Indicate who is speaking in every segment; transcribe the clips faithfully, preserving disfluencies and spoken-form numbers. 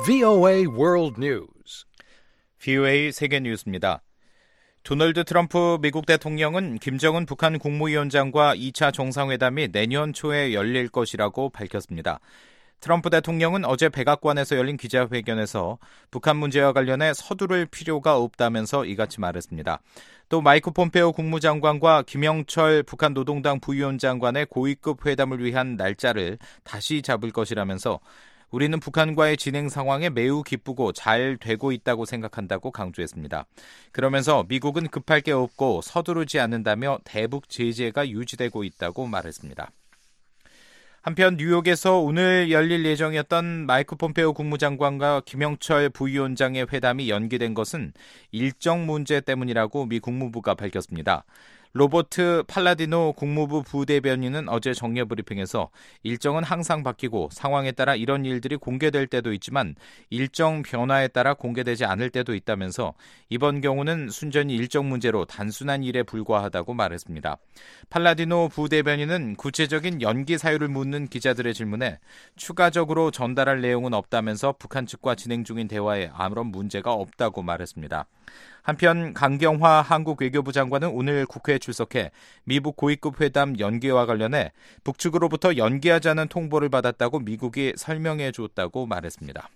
Speaker 1: 브이오에이 World News.
Speaker 2: 브이오에이 세계 뉴스입니다. 도널드 트럼프 미국 대통령은 김정은 북한 국무위원장과 이 차 정상회담이 내년 초에 열릴 것이라고 밝혔습니다. 트럼프 대통령은 어제 백악관에서 열린 기자회견에서 북한 문제와 관련해 서두를 필요가 없다면서 이같이 말했습니다. 또 마이크 폼페오 국무장관과 김영철 북한 노동당 부위원장 간의 고위급 회담을 위한 날짜를 다시 잡을 것이라면서 우리는 북한과의 진행 상황에 매우 기쁘고 잘 되고 있다고 생각한다고 강조했습니다. 그러면서 미국은 급할 게 없고 서두르지 않는다며 대북 제재가 유지되고 있다고 말했습니다. 한편 뉴욕에서 오늘 열릴 예정이었던 마이크 폼페오 국무장관과 김영철 부위원장의 회담이 연기된 것은 일정 문제 때문이라고 미 국무부가 밝혔습니다. 로버트 팔라디노 국무부 부대변인은 어제 정례 브리핑에서 일정은 항상 바뀌고 상황에 따라 이런 일들이 공개될 때도 있지만 일정 변화에 따라 공개되지 않을 때도 있다면서 이번 경우는 순전히 일정 문제로 단순한 일에 불과하다고 말했습니다. 팔라디노 부대변인은 구체적인 연기 사유를 묻는 기자들의 질문에 추가적으로 전달할 내용은 없다면서 북한 측과 진행 중인 대화에 아무런 문제가 없다고 말했습니다. 한편 강경화 한국 외교부 장관은 오늘 국회에 출석해 미북 고위급 회담 연기와 관련해 북측으로부터 연기하자는 통보를 받았다고 미국이 설명해 줬다고 말했습니다.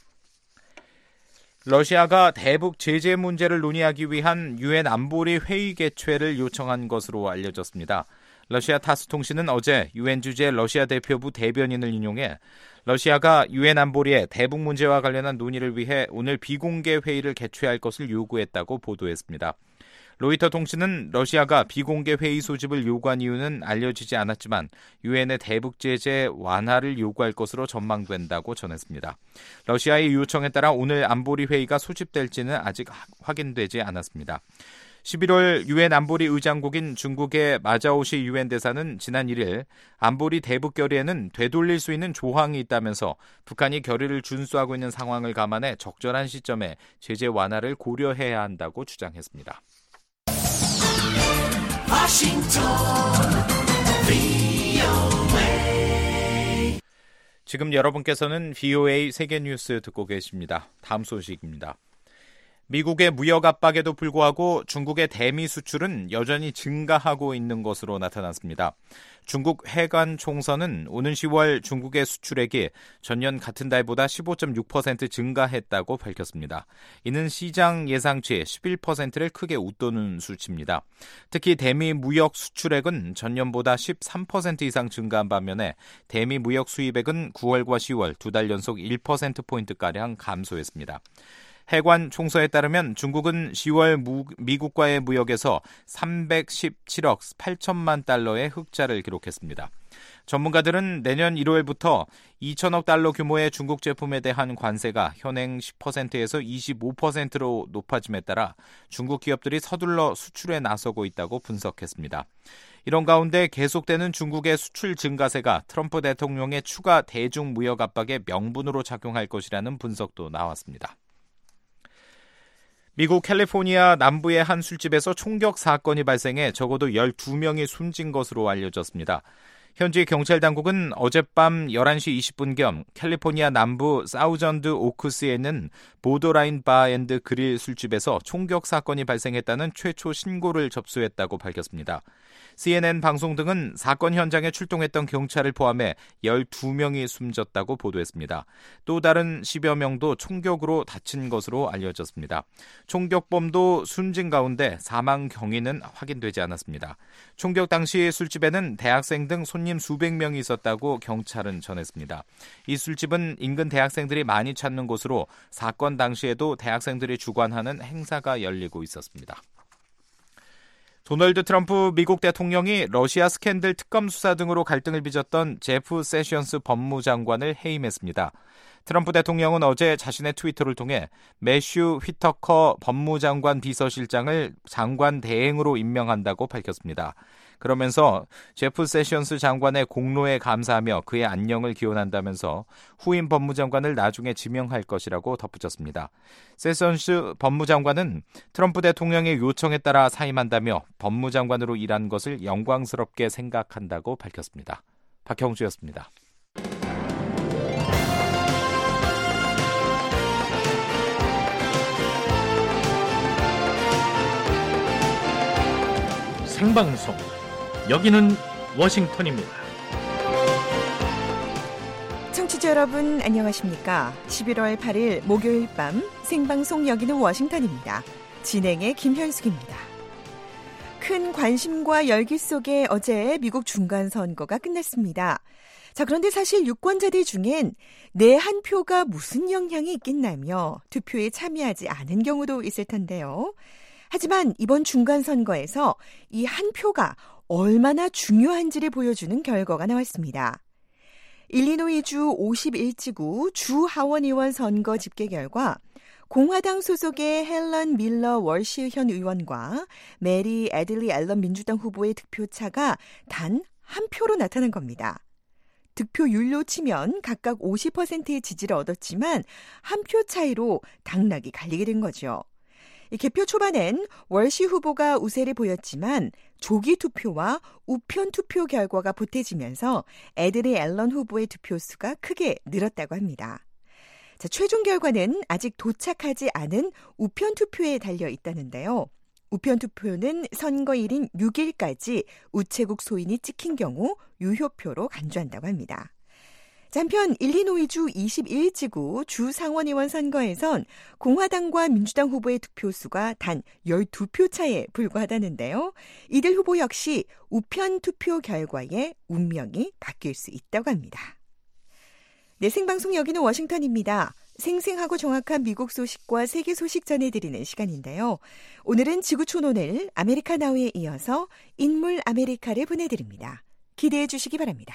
Speaker 2: 러시아가 대북 제재 문제를 논의하기 위한 유엔 안보리 회의 개최를 요청한 것으로 알려졌습니다. 러시아 타스 통신은 어제 유엔 주재 러시아 대표부 대변인을 인용해 러시아가 유엔 안보리의 대북 문제와 관련한 논의를 위해 오늘 비공개 회의를 개최할 것을 요구했다고 보도했습니다. 로이터 통신은 러시아가 비공개 회의 소집을 요구한 이유는 알려지지 않았지만 유엔의 대북 제재 완화를 요구할 것으로 전망된다고 전했습니다. 러시아의 요청에 따라 오늘 안보리 회의가 소집될지는 아직 확인되지 않았습니다. 십일월 유엔 안보리 의장국인 중국의 마자오시 유엔 대사는 지난 일 일 안보리 대북 결의에는 되돌릴 수 있는 조항이 있다면서 북한이 결의를 준수하고 있는 상황을 감안해 적절한 시점에 제재 완화를 고려해야 한다고 주장했습니다.
Speaker 3: 워싱턴 브이오에이.
Speaker 2: 지금 여러분께서는 브이오에이 세계 뉴스 듣고 계십니다. 다음 소식입니다. 미국의 무역 압박에도 불구하고 중국의 대미 수출은 여전히 증가하고 있는 것으로 나타났습니다. 중국 해관 총선은 오는 시월 중국의 수출액이 전년 같은 달보다 십오 점 육 퍼센트 증가했다고 밝혔습니다. 이는 시장 예상치 십일 퍼센트를 크게 웃도는 수치입니다. 특히 대미 무역 수출액은 전년보다 십삼 퍼센트 이상 증가한 반면에 대미 무역 수입액은 구월과 시월 두 달 연속 일 퍼센트포인트가량 감소했습니다. 해관 총서에 따르면 중국은 시월 무, 미국과의 무역에서 삼백십칠억 팔천만 달러의 흑자를 기록했습니다. 전문가들은 내년 일월부터 이천억 달러 규모의 중국 제품에 대한 관세가 현행 십 퍼센트에서 이십오 퍼센트로 높아짐에 따라 중국 기업들이 서둘러 수출에 나서고 있다고 분석했습니다. 이런 가운데 계속되는 중국의 수출 증가세가 트럼프 대통령의 추가 대중 무역 압박의 명분으로 작용할 것이라는 분석도 나왔습니다. 미국 캘리포니아 남부의 한 술집에서 총격 사건이 발생해 적어도 열두 명이 숨진 것으로 알려졌습니다. 현지 경찰 당국은 어젯밤 열한 시 이십 분경 캘리포니아 남부 사우전드 오크스에 있는 보더라인 바 앤드 그릴 술집에서 총격 사건이 발생했다는 최초 신고를 접수했다고 밝혔습니다. 씨엔엔 방송 등은 사건 현장에 출동했던 경찰을 포함해 열두 명이 숨졌다고 보도했습니다. 또 다른 십여 명도 총격으로 다친 것으로 알려졌습니다. 총격범도 숨진 가운데 사망 경위는 확인되지 않았습니다. 총격 당시 술집에는 대학생 등 손님 수백 명이 있었다고 경찰은 전했습니다. 이 술집은 인근 대학생들이 많이 찾는 곳으로 사건 당시에도 대학생들이 주관하는 행사가 열리고 있었습니다. 도널드 트럼프 미국 대통령이 러시아 스캔들 특검 수사 등으로 갈등을 빚었던 제프 세션스 법무장관을 해임했습니다. 트럼프 대통령은 어제 자신의 트위터를 통해 매슈 휘터커 법무장관 비서실장을 장관 대행으로 임명한다고 밝혔습니다. 그러면서 제프 세션스 장관의 공로에 감사하며 그의 안녕을 기원한다면서 후임 법무장관을 나중에 지명할 것이라고 덧붙였습니다. 세션스 법무장관은 트럼프 대통령의 요청에 따라 사임한다며 법무장관으로 일한 것을 영광스럽게 생각한다고 밝혔습니다. 박형주였습니다.
Speaker 3: 생방송, 여기는 워싱턴입니다.
Speaker 4: 청취자 여러분 안녕하십니까? 십일월 팔일 목요일 밤 생방송 여기는 워싱턴입니다. 진행의 김현숙입니다. 큰 관심과 열기 속에 어제 미국 중간선거가 끝났습니다. 자, 그런데 사실 유권자들 중엔 내 한 표가 무슨 영향이 있겠냐며 투표에 참여하지 않은 경우도 있을 텐데요. 하지만 이번 중간선거에서 이 한 표가 얼마나 중요한지를 보여주는 결과가 나왔습니다. 일리노이주 오십일 지구 주 하원의원 선거 집계 결과 공화당 소속의 헬런 밀러 월시 현 의원과 메리 애들리 앨런 민주당 후보의 득표차가 단 한 표로 나타난 겁니다. 득표율로 치면 각각 오십 퍼센트의 지지를 얻었지만 한 표 차이로 당락이 갈리게 된 거죠. 개표 초반엔 월시 후보가 우세를 보였지만 조기 투표와 우편 투표 결과가 보태지면서 애들리 앨런 후보의 득표수가 크게 늘었다고 합니다. 자, 최종 결과는 아직 도착하지 않은 우편 투표에 달려 있다는데요. 우편 투표는 선거일인 육 일까지 우체국 소인이 찍힌 경우 유효표로 간주한다고 합니다. 자, 한편 일리노이주 이십일 지구 주 상원의원 선거에선 공화당과 민주당 후보의 득표수가 단 열두 표 차에 불과하다는데요. 이들 후보 역시 우편 투표 결과에 운명이 바뀔 수 있다고 합니다. 네, 생방송 여기는 워싱턴입니다. 생생하고 정확한 미국 소식과 세계 소식 전해드리는 시간인데요. 오늘은 지구촌오늘 아메리카나우에 이어서 인물 아메리카를 보내드립니다. 기대해 주시기 바랍니다.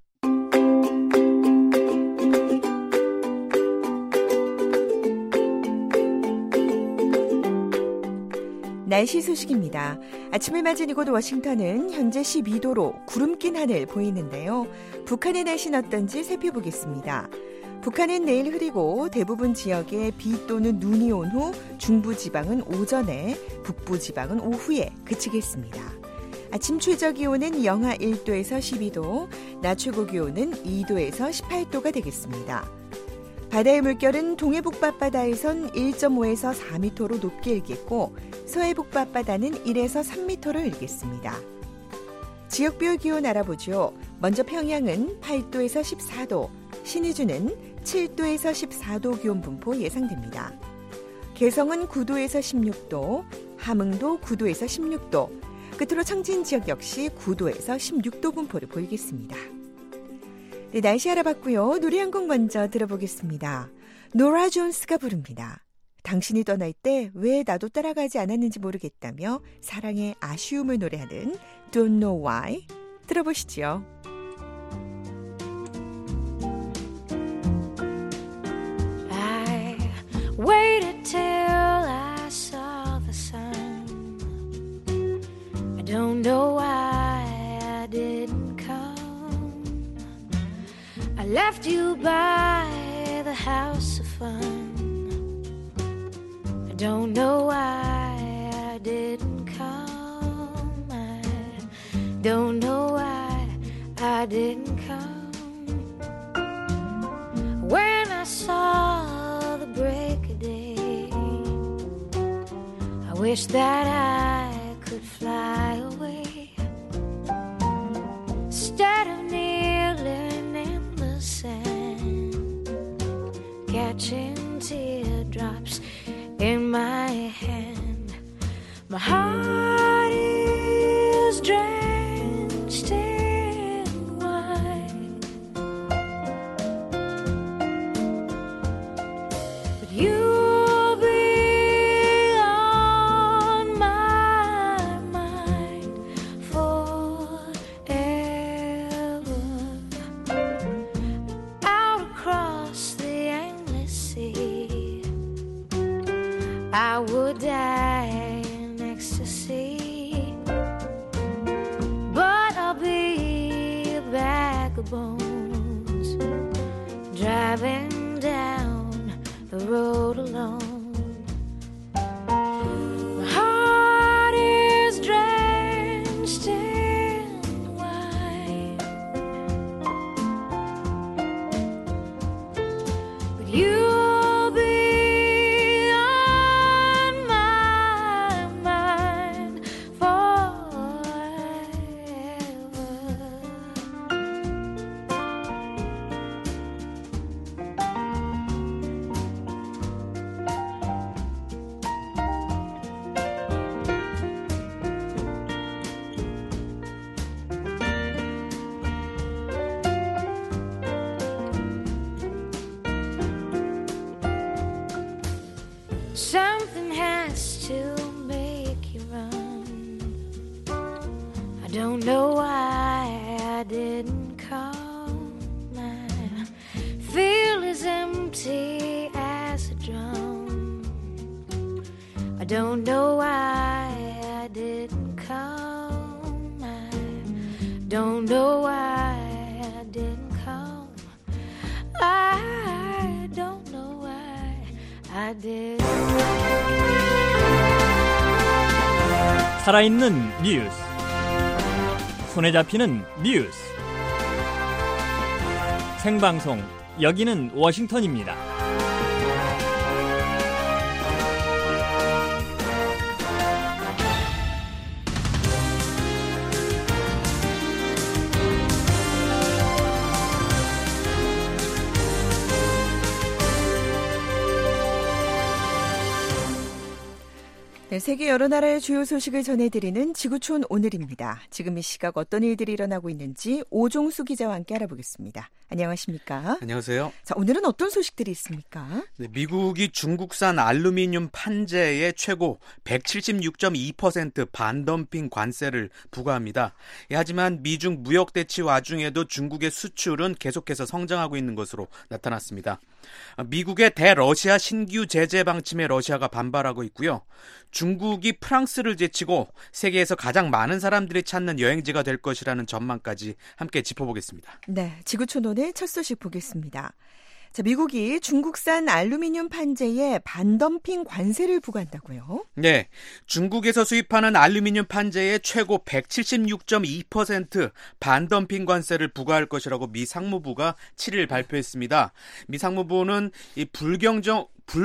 Speaker 4: 날씨 소식입니다. 아침을 맞은 이곳 워싱턴은 현재 십이 도로 구름 낀 하늘 보이는데요. 북한의 날씨는 어떤지 살펴보겠습니다. 북한은 내일 흐리고 대부분 지역에 비 또는 눈이 온 후 중부지방은 오전에, 북부지방은 오후에 그치겠습니다. 아침 최저기온은 영하 일 도에서 십이 도, 낮 최고기온은 이 도에서 십팔 도가 되겠습니다. 바다의 물결은 동해북바바다에선 일 점 오에서 사 미터로 높게 일겠고 서해북바바다는 일에서 삼 미터로 일겠습니다. 지역별 기온 알아보죠. 먼저 평양은 팔 도에서 십사 도, 신의주는 칠 도에서 십사 도 기온 분포 예상됩니다. 개성은 구 도에서 십육 도, 함흥도 구 도에서 십육 도, 끝으로 청진 지역 역시 구 도에서 십육 도 분포를 보이겠습니다. 네, 날씨 알아봤고요. 노래 한 곡 먼저 들어보겠습니다. 노라 존스가 부릅니다. 당신이 떠날 때 왜 나도 따라가지 않았는지 모르겠다며 사랑의 아쉬움을 노래하는 Don't Know Why 들어보시죠.
Speaker 5: I waited till I saw the sun. I don't know why I didn't come. I left you by the house of fun. I don't know why I didn't come. I don't know why I didn't come. When I saw the break of day, I wish that I could fly away instead of kneeling in the sand, catching teardrops in my hand. My heart is drenched in wine, but you'll be on my mind forever. Out across the endless sea, I would die in ecstasy, but I'll be a bag of bones driving down the road alone. My heart is drenched in wine, but you'll be on my mind forever. something has to make you run. I don't know why I didn't call. My feel as empty as a drum. I don't know why I didn't call. I don't know why I didn't call. I don't know why I did.
Speaker 3: 살아있는 뉴스, 손에 잡히는 뉴스, 생방송, 여기는 워싱턴입니다.
Speaker 4: 네, 세계 여러 나라의 주요 소식을 전해드리는 지구촌 오늘입니다. 지금 이 시각 어떤 일들이 일어나고 있는지 오종수 기자와 함께 알아보겠습니다. 안녕하십니까?
Speaker 6: 안녕하세요.
Speaker 4: 자, 오늘은 어떤 소식들이 있습니까?
Speaker 6: 네, 미국이 중국산 알루미늄 판재에 최고 백칠십육 점 이 퍼센트 반덤핑 관세를 부과합니다. 예, 하지만 미중 무역 대치 와중에도 중국의 수출은 계속해서 성장하고 있는 것으로 나타났습니다. 미국의 대러시아 신규 제재 방침에 러시아가 반발하고 있고요. 중국이 프랑스를 제치고 세계에서 가장 많은 사람들이 찾는 여행지가 될 것이라는 전망까지 함께 짚어보겠습니다.
Speaker 4: 네, 지구촌 오늘 첫 소식 보겠습니다. 자, 미국이 중국산 알루미늄 판재에 반덤핑 관세를 부과한다고요?
Speaker 6: 네, 중국에서 수입하는 알루미늄 판재에 최고 백칠십육 점 이 퍼센트 반덤핑 관세를 부과할 것이라고 미 상무부가 칠 일 발표했습니다. 미 상무부는 이 불경정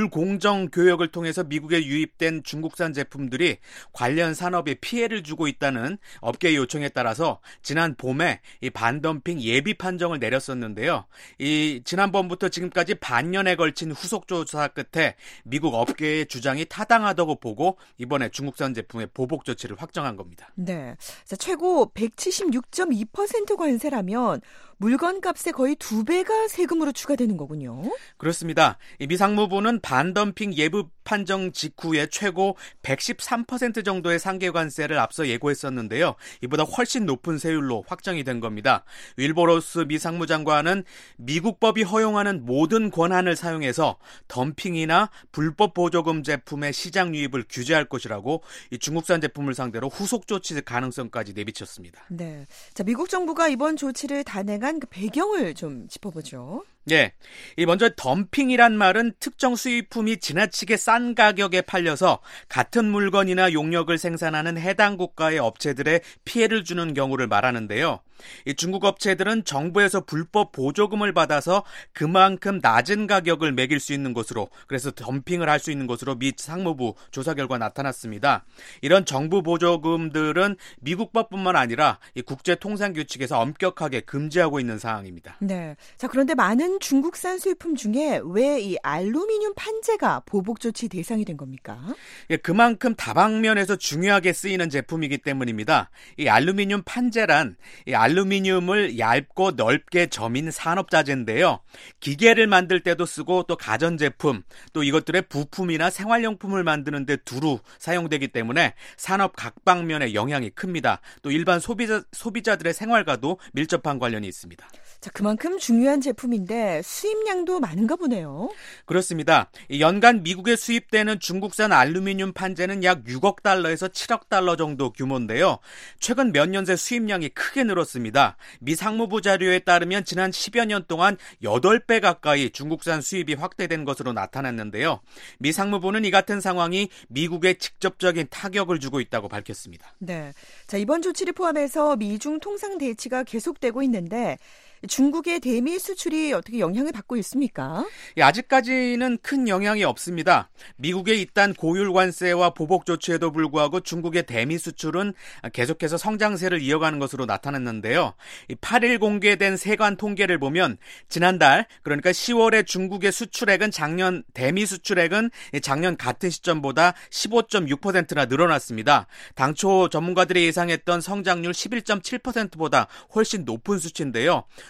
Speaker 6: 불공정 교역을 통해서 미국에 유입된 중국산 제품들이 관련 산업에 피해를 주고 있다는 업계의 요청에 따라서 지난 봄에 이 반덤핑 예비 판정을 내렸었는데요. 이 지난번부터 지금까지 반년에 걸친 후속 조사 끝에 미국 업계의 주장이 타당하다고 보고 이번에 중국산 제품의 보복 조치를 확정한 겁니다.
Speaker 4: 네, 자, 최고 백칠십육 점 이 퍼센트 관세라면 물건 값의 거의 두 배가 세금으로 추가되는 거군요.
Speaker 6: 그렇습니다. 미 상무부는 반덤핑 예비 판정 직후에 최고 백십삼 퍼센트 정도의 상계 관세를 앞서 예고했었는데요. 이보다 훨씬 높은 세율로 확정이 된 겁니다. 윌버로스 미 상무장관은 미국 법이 허용하는 모든 권한을 사용해서 덤핑이나 불법 보조금 제품의 시장 유입을 규제할 것이라고 이 중국산 제품을 상대로 후속 조치 가능성까지 내비쳤습니다.
Speaker 4: 네, 자, 미국 정부가 이번 조치를 단행한 그 배경을 좀 짚어보죠.
Speaker 6: 예, 이 먼저 덤핑이란 말은 특정 수입품이 지나치게 싼 가격에 팔려서 같은 물건이나 용역을 생산하는 해당 국가의 업체들에 피해를 주는 경우를 말하는데요. 이 중국 업체들은 정부에서 불법 보조금을 받아서 그만큼 낮은 가격을 매길 수 있는 것으로, 그래서 덤핑을 할 수 있는 것으로 미 상무부 조사 결과 나타났습니다. 이런 정부 보조금들은 미국법뿐만 아니라 이 국제통상규칙에서 엄격하게 금지하고 있는 상황입니다.
Speaker 4: 네, 자, 그런데 많은 중국산 수입품 중에 왜 이 알루미늄 판재가 보복 조치 대상이 된 겁니까?
Speaker 6: 예, 그만큼 다방면에서 중요하게 쓰이는 제품이기 때문입니다. 이 알루미늄 판재란 이 알루미늄을 얇고 넓게 점인 산업자재인데요. 기계를 만들 때도 쓰고 또 가전제품, 또 이것들의 부품이나 생활용품을 만드는 데 두루 사용되기 때문에 산업 각 방면에 영향이 큽니다. 또 일반 소비자, 소비자들의 생활과도 밀접한 관련이 있습니다.
Speaker 4: 자, 그만큼 중요한 제품인데 수입량도 많은가 보네요.
Speaker 6: 그렇습니다. 연간 미국에 수입되는 중국산 알루미늄 판재는 약 육억 달러에서 칠억 달러 정도 규모인데요. 최근 몇 년 새 수입량이 크게 늘었습니다. 미 상무부 자료에 따르면 지난 십여 년 동안 여덟 배 가까이 중국산 수입이 확대된 것으로 나타났는데요. 미 상무부는 이 같은 상황이 미국에 직접적인 타격을 주고 있다고 밝혔습니다.
Speaker 4: 네, 자, 이번 조치를 포함해서 미중 통상 대치가 계속되고 있는데 중국의 대미 수출이 어떻게 영향을 받고 있습니까?
Speaker 6: 예, 아직까지는 큰 영향이 없습니다. 미국의 잇단 고율 관세와 보복 조치에도 불구하고 중국의 대미 수출은 계속해서 성장세를 이어가는 것으로 나타났는데요. 팔 일 공개된 세관 통계를 보면 지난달, 그러니까 시월에 중국의 수출액은 작년 대미 수출액은 작년 같은 시점보다 십오 점 육 퍼센트나 늘어났습니다. 당초 전문가들이 예상했던 성장률 십일 점 칠 퍼센트보다 훨씬 높은 수치인데요.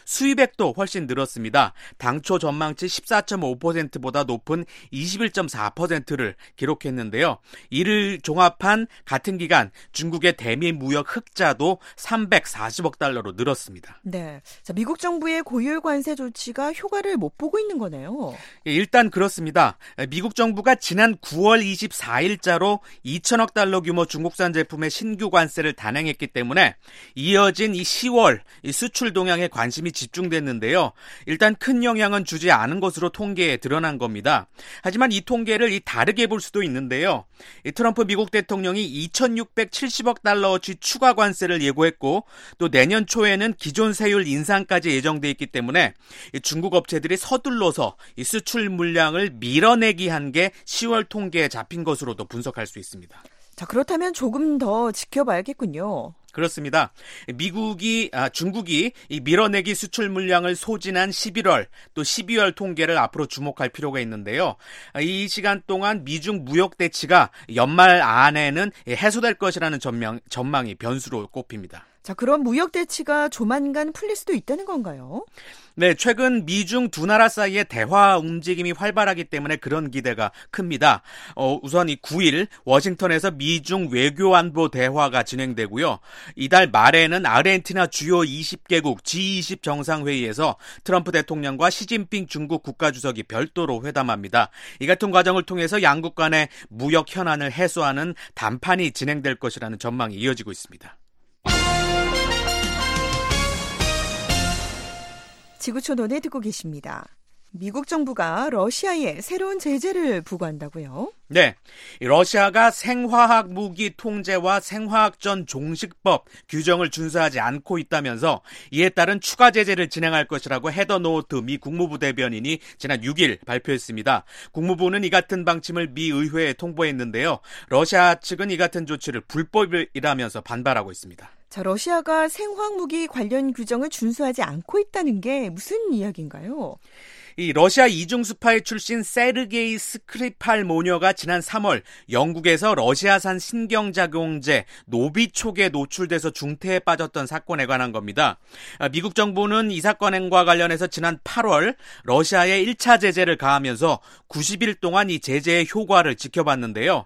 Speaker 6: 수입액도 훨씬 늘었습니다. 당초 전망치 십사 점 오 퍼센트보다 높은 이십일 점 사 퍼센트를 기록했는데요. 이를 종합한 같은 기간 중국의 대미 무역 흑자도 삼백사십억 달러로 늘었습니다.
Speaker 4: 네, 자, 미국 정부의 고율 관세 조치가 효과를 못 보고 있는 거네요.
Speaker 6: 예, 일단 그렇습니다. 미국 정부가 지난 구월 이십사일자로 이천억 달러 규모 중국산 제품의 신규 관세를 단행했기 때문에 이어진 이 시월 이 수출 동향에 관심이 집중됐는데요. 일단 큰 영향은 주지 않은 것으로 통계에 드러난 겁니다. 하지만 이 통계를 이 다르게 볼 수도 있는데요. 이 트럼프 미국 대통령이 이천육백칠십억 달러어치 추가 관세를 예고했고 또 내년 초에는 기존 세율 인상까지 예정돼 있기 때문에 이 중국 업체들이 서둘러서 이 수출 물량을 밀어내기 한 게 시월 통계에 잡힌 것으로도 분석할 수 있습니다.
Speaker 4: 자, 그렇다면 조금 더 지켜봐야겠군요.
Speaker 6: 그렇습니다. 미국이, 아, 중국이 이 밀어내기 수출 물량을 소진한 십일월 또 십이월 통계를 앞으로 주목할 필요가 있는데요. 이 시간 동안 미중 무역 대치가 연말 안에는 해소될 것이라는 전망, 전망이 변수로 꼽힙니다.
Speaker 4: 자, 그럼 무역 대치가 조만간 풀릴 수도 있다는 건가요?
Speaker 6: 네, 최근 미중 두 나라 사이의 대화 움직임이 활발하기 때문에 그런 기대가 큽니다. 어, 우선 이 구일 워싱턴에서 미중 외교안보 대화가 진행되고요. 이달 말에는 아르헨티나 주요 이십 개국 지 이십 정상회의에서 트럼프 대통령과 시진핑 중국 국가주석이 별도로 회담합니다. 이 같은 과정을 통해서 양국 간의 무역 현안을 해소하는 담판이 진행될 것이라는 전망이 이어지고 있습니다.
Speaker 4: 지구촌논에 듣고 계십니다. 미국 정부가 러시아에 새로운 제재를 부과한다고요?
Speaker 6: 네, 러시아가 생화학 무기 통제와 생화학전 종식법 규정을 준수하지 않고 있다면서 이에 따른 추가 제재를 진행할 것이라고 헤더 노트 미 국무부 대변인이 지난 육일 발표했습니다. 국무부는 이 같은 방침을 미 의회에 통보했는데요. 러시아 측은 이 같은 조치를 불법이라면서 반발하고 있습니다.
Speaker 4: 자, 러시아가 생화학무기 관련 규정을 준수하지 않고 있다는 게 무슨 이야기인가요?
Speaker 6: 이 러시아 이중 스파이 출신 세르게이 스크리팔 모녀가 지난 삼월 영국에서 러시아산 신경작용제 노비촉에 노출돼서 중태에 빠졌던 사건에 관한 겁니다. 미국 정부는 이 사건과 관련해서 지난 팔월 러시아에 일 차 제재를 가하면서 구십일 동안 이 제재의 효과를 지켜봤는데요.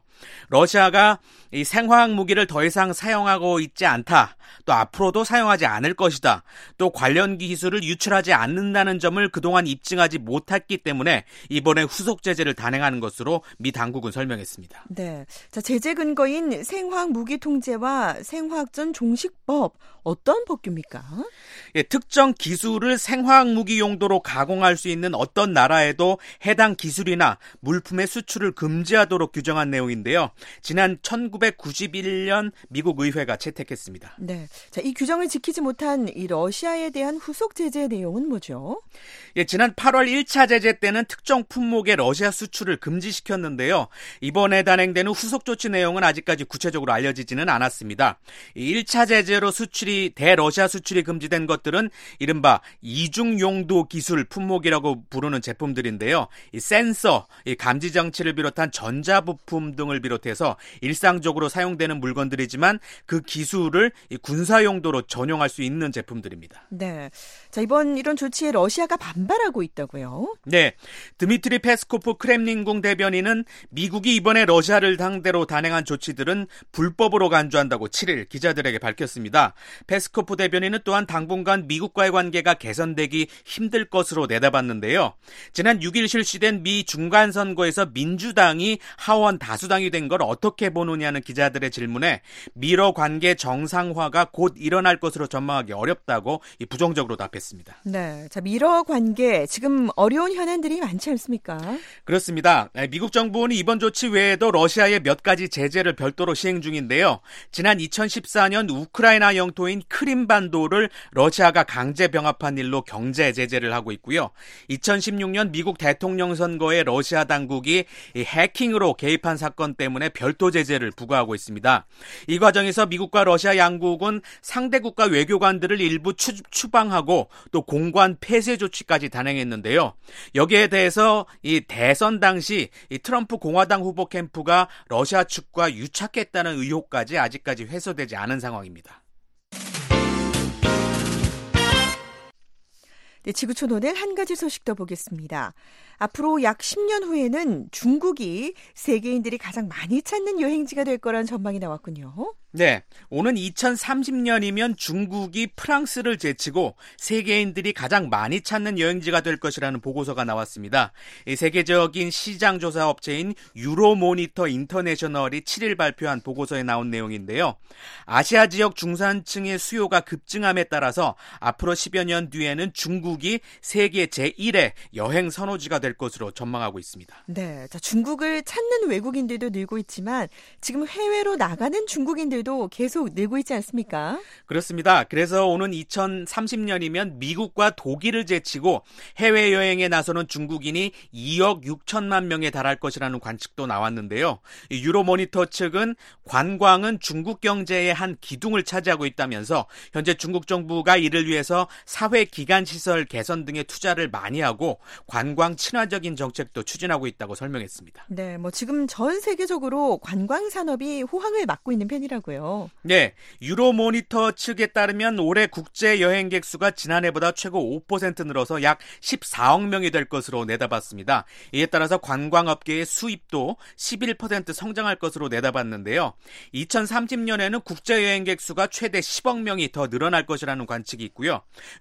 Speaker 6: 러시아가 이 생화학 무기를 더 이상 사용하고 있지 않다. 또 앞으로도 사용하지 않을 것이다. 또 관련 기술을 유출하지 않는다는 점을 그동안 입증하지 못했기 때문에 이번에 후속 제재를 단행하는 것으로 미 당국은 설명했습니다.
Speaker 4: 네, 자, 제재 근거인 생화학 무기 통제와 생화학전 종식법 어떤 법규입니까?
Speaker 6: 예, 특정 기술을 생화학 무기 용도로 가공할 수 있는 어떤 나라에도 해당 기술이나 물품의 수출을 금지하도록 규정한 내용인데요. 지난 천구백구십일 년 미국 의회가 채택했습니다.
Speaker 4: 네, 자, 이 규정을 지키지 못한 이 러시아에 대한 후속 제재 내용은 뭐죠?
Speaker 6: 예, 지난 팔월 일 차 제재 때는 특정 품목의 러시아 수출을 금지시켰는데요. 이번에 단행되는 후속 조치 내용은 아직까지 구체적으로 알려지지는 않았습니다. 일 차 제재로 수출이 대러시아 수출이 금지된 것들은 이른바 이중용도 기술 품목이라고 부르는 제품들인데요. 이 센서, 이 감지 장치를 비롯한 전자부품 등을 비롯해서 일상적으로 사용되는 물건들이지만 그 기술을 이 군사용도로 전용할 수 있는 제품들입니다.
Speaker 4: 네, 자, 이번 이런 조치에 러시아가 반발하고 있다고요?
Speaker 6: 네, 드미트리 페스코프 크렘린궁 대변인은 미국이 이번에 러시아를 상대로 단행한 조치들은 불법으로 간주한다고 칠일 기자들에게 밝혔습니다. 페스코프 대변인은 또한 당분간 미국과의 관계가 개선되기 힘들 것으로 내다봤는데요. 지난 육일 실시된 미 중간선거에서 민주당이 하원 다수당이 된 걸 어떻게 보느냐는 기자들의 질문에 미러 관계 정상화가 곧 일어날 것으로 전망하기 어렵다고 부정적으로 답했습니다.
Speaker 4: 네, 자, 미러 관계 지금 어려운 현안들이 많지 않습니까?
Speaker 6: 그렇습니다. 미국 정부는 이번 조치 외에도 러시아에 몇 가지 제재를 별도로 시행 중인데요. 지난 이천십사 년 우크라이나 영토인 크림반도를 러시아가 강제 병합한 일로 경제 제재를 하고 있고요. 이천십육 년 미국 대통령 선거에 러시아 당국이 해킹으로 개입한 사건 때문에 별도 제재를 부과하고 있습니다. 이 과정에서 미국과 러시아 양국은 상대 국가 외교관들을 일부 추, 추방하고 또 공관 폐쇄 조치까지 단행했는데요. 여기에 대해서 이 대선 당시 이 트럼프 공화당 후보 캠프가 러시아 측과 유착했다는 의혹까지 아직까지 해소되지 않은 상황입니다.
Speaker 4: 네, 지구촌 오늘 한 가지 소식 더 보겠습니다. 앞으로 약 십 년 후에는 중국이 세계인들이 가장 많이 찾는 여행지가 될 거란 전망이 나왔군요.
Speaker 6: 네, 오는 이천삼십 년이면 중국이 프랑스를 제치고 세계인들이 가장 많이 찾는 여행지가 될 것이라는 보고서가 나왔습니다. 이 세계적인 시장 조사 업체인 유로모니터 인터내셔널이 칠 일 발표한 보고서에 나온 내용인데요. 아시아 지역 중산층의 수요가 급증함에 따라서 앞으로 십여 년 뒤에는 중국이 세계 제일의 여행 선호지가 될 것으로 전망하고 있습니다.
Speaker 4: 네, 자, 중국을 찾는 외국인들도 늘고 있지만 지금 해외로 나가는 중국인들도 계속 늘고 있지 않습니까?
Speaker 6: 그렇습니다. 그래서 오는 이천삼십 년이면 미국과 독일을 제치고 해외여행에 나서는 중국인이 이억 육천만 명에 달할 것이라는 관측도 나왔는데요. 유로모니터 측은 관광은 중국 경제의 한 기둥을 차지하고 있다면서 현재 중국 정부가 이를 위해서 사회기관시설 개선 등의 투자를 많이 하고 관광 친화적인 정책도 추진하고 있다고 설명했습니다.
Speaker 4: 네, 뭐 지금 전 세계적으로 관광 산업이 호황을 맞고 있는 편이라고요.
Speaker 6: 네, 유로모니터 측에 따르면 올해 국제 여행객 수가 지난해보다 최고 오 퍼센트 늘어서 약 십사억 명이 될 것으로 내다봤습니다. 이에 따라서 관광업계의 수입도 십일 퍼센트 성장할 것으로 내다봤는데요. 이천삼십 년에는 국제 여행객 수가 최대 십억 명이 더 늘어날 것이라는 관측이 있고요.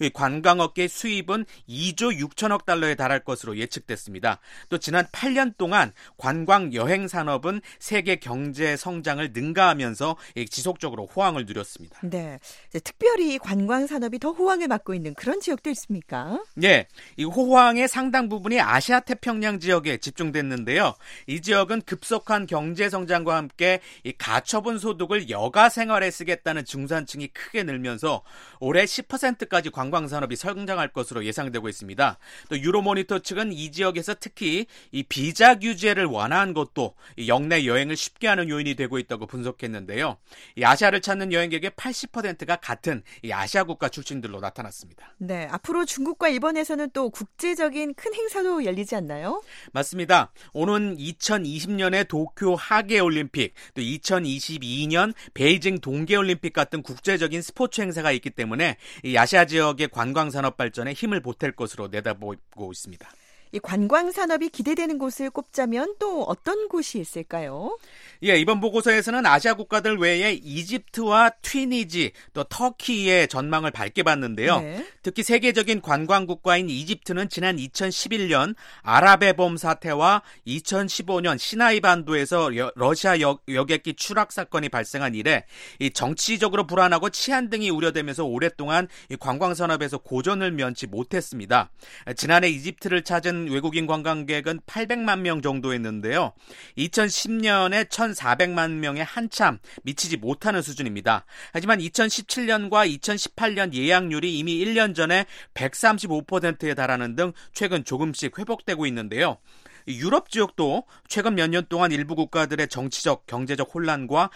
Speaker 6: 관광업계의 수입은 이조 육천억 달러에 달할 것으로 예측됐습니다. 또 지난 팔 년 동안 관광 여행 산업은 세계 경제 성장을 능가하면서 지속적으로 호황을 누렸습니다.
Speaker 4: 네, 이제 특별히 관광 산업이 더 호황을 맞고 있는 그런 지역도 있습니까?
Speaker 6: 네, 이 호황의 상당 부분이 아시아 태평양 지역에 집중됐는데요. 이 지역은 급속한 경제 성장과 함께 이 가처분 소득을 여가 생활에 쓰겠다는 중산층이 크게 늘면서 올해 십 퍼센트까지 관광 산업이 성장할 것으로 예상되고 있습니다. 또 유로모니터 측은 이 지역에서 특히 이 비자 규제를 완화한 것도 이 역내 여행을 쉽게 하는 요인이 되고 있다고 분석했는데요. 이 아시아를 찾는 여행객의 팔십 퍼센트가 같은 이 아시아 국가 출신들로 나타났습니다.
Speaker 4: 네, 앞으로 중국과 일본에서는 또 국제적인 큰 행사도 열리지 않나요?
Speaker 6: 맞습니다. 오는 이천이십 년에 도쿄 하계올림픽, 또 이천이십이 년 베이징 동계올림픽 같은 국제적인 스포츠 행사가 있기 때문에 이 아시아 지역의 관광산업 발전에 힘을 보탤 것으로 내다보고 있습니다.
Speaker 4: 이 관광 산업이 기대되는 곳을 꼽자면 또 어떤 곳이 있을까요?
Speaker 6: 예, 이번 보고서에서는 아시아 국가들 외에 이집트와 튀니지, 또 터키의 전망을 밝게 봤는데요.
Speaker 4: 네.
Speaker 6: 특히 세계적인 관광 국가인 이집트는 지난 이천십일 년 아랍해범 사태와 이천십오 년 시나이 반도에서 여, 러시아 여, 여객기 추락 사건이 발생한 이래 이 정치적으로 불안하고 치안 등이 우려되면서 오랫동안 이 관광 산업에서 고전을 면치 못했습니다. 지난해 이집트를 찾은 외국인 관광객은 팔백만 명 정도였는데요. 이천십 년에 천사백만 명에 한참 미치지 못하는 수준입니다. 하지만 이천십칠 년과 이천십팔 년 예약률이 이미 일 년 전에 백삼십오 퍼센트에 달하는 등 최근 조금씩 회복되고 있는데요. 유럽 지역도 최근 몇 년 동안 일부 국가들의 정치적, 경제적 혼란과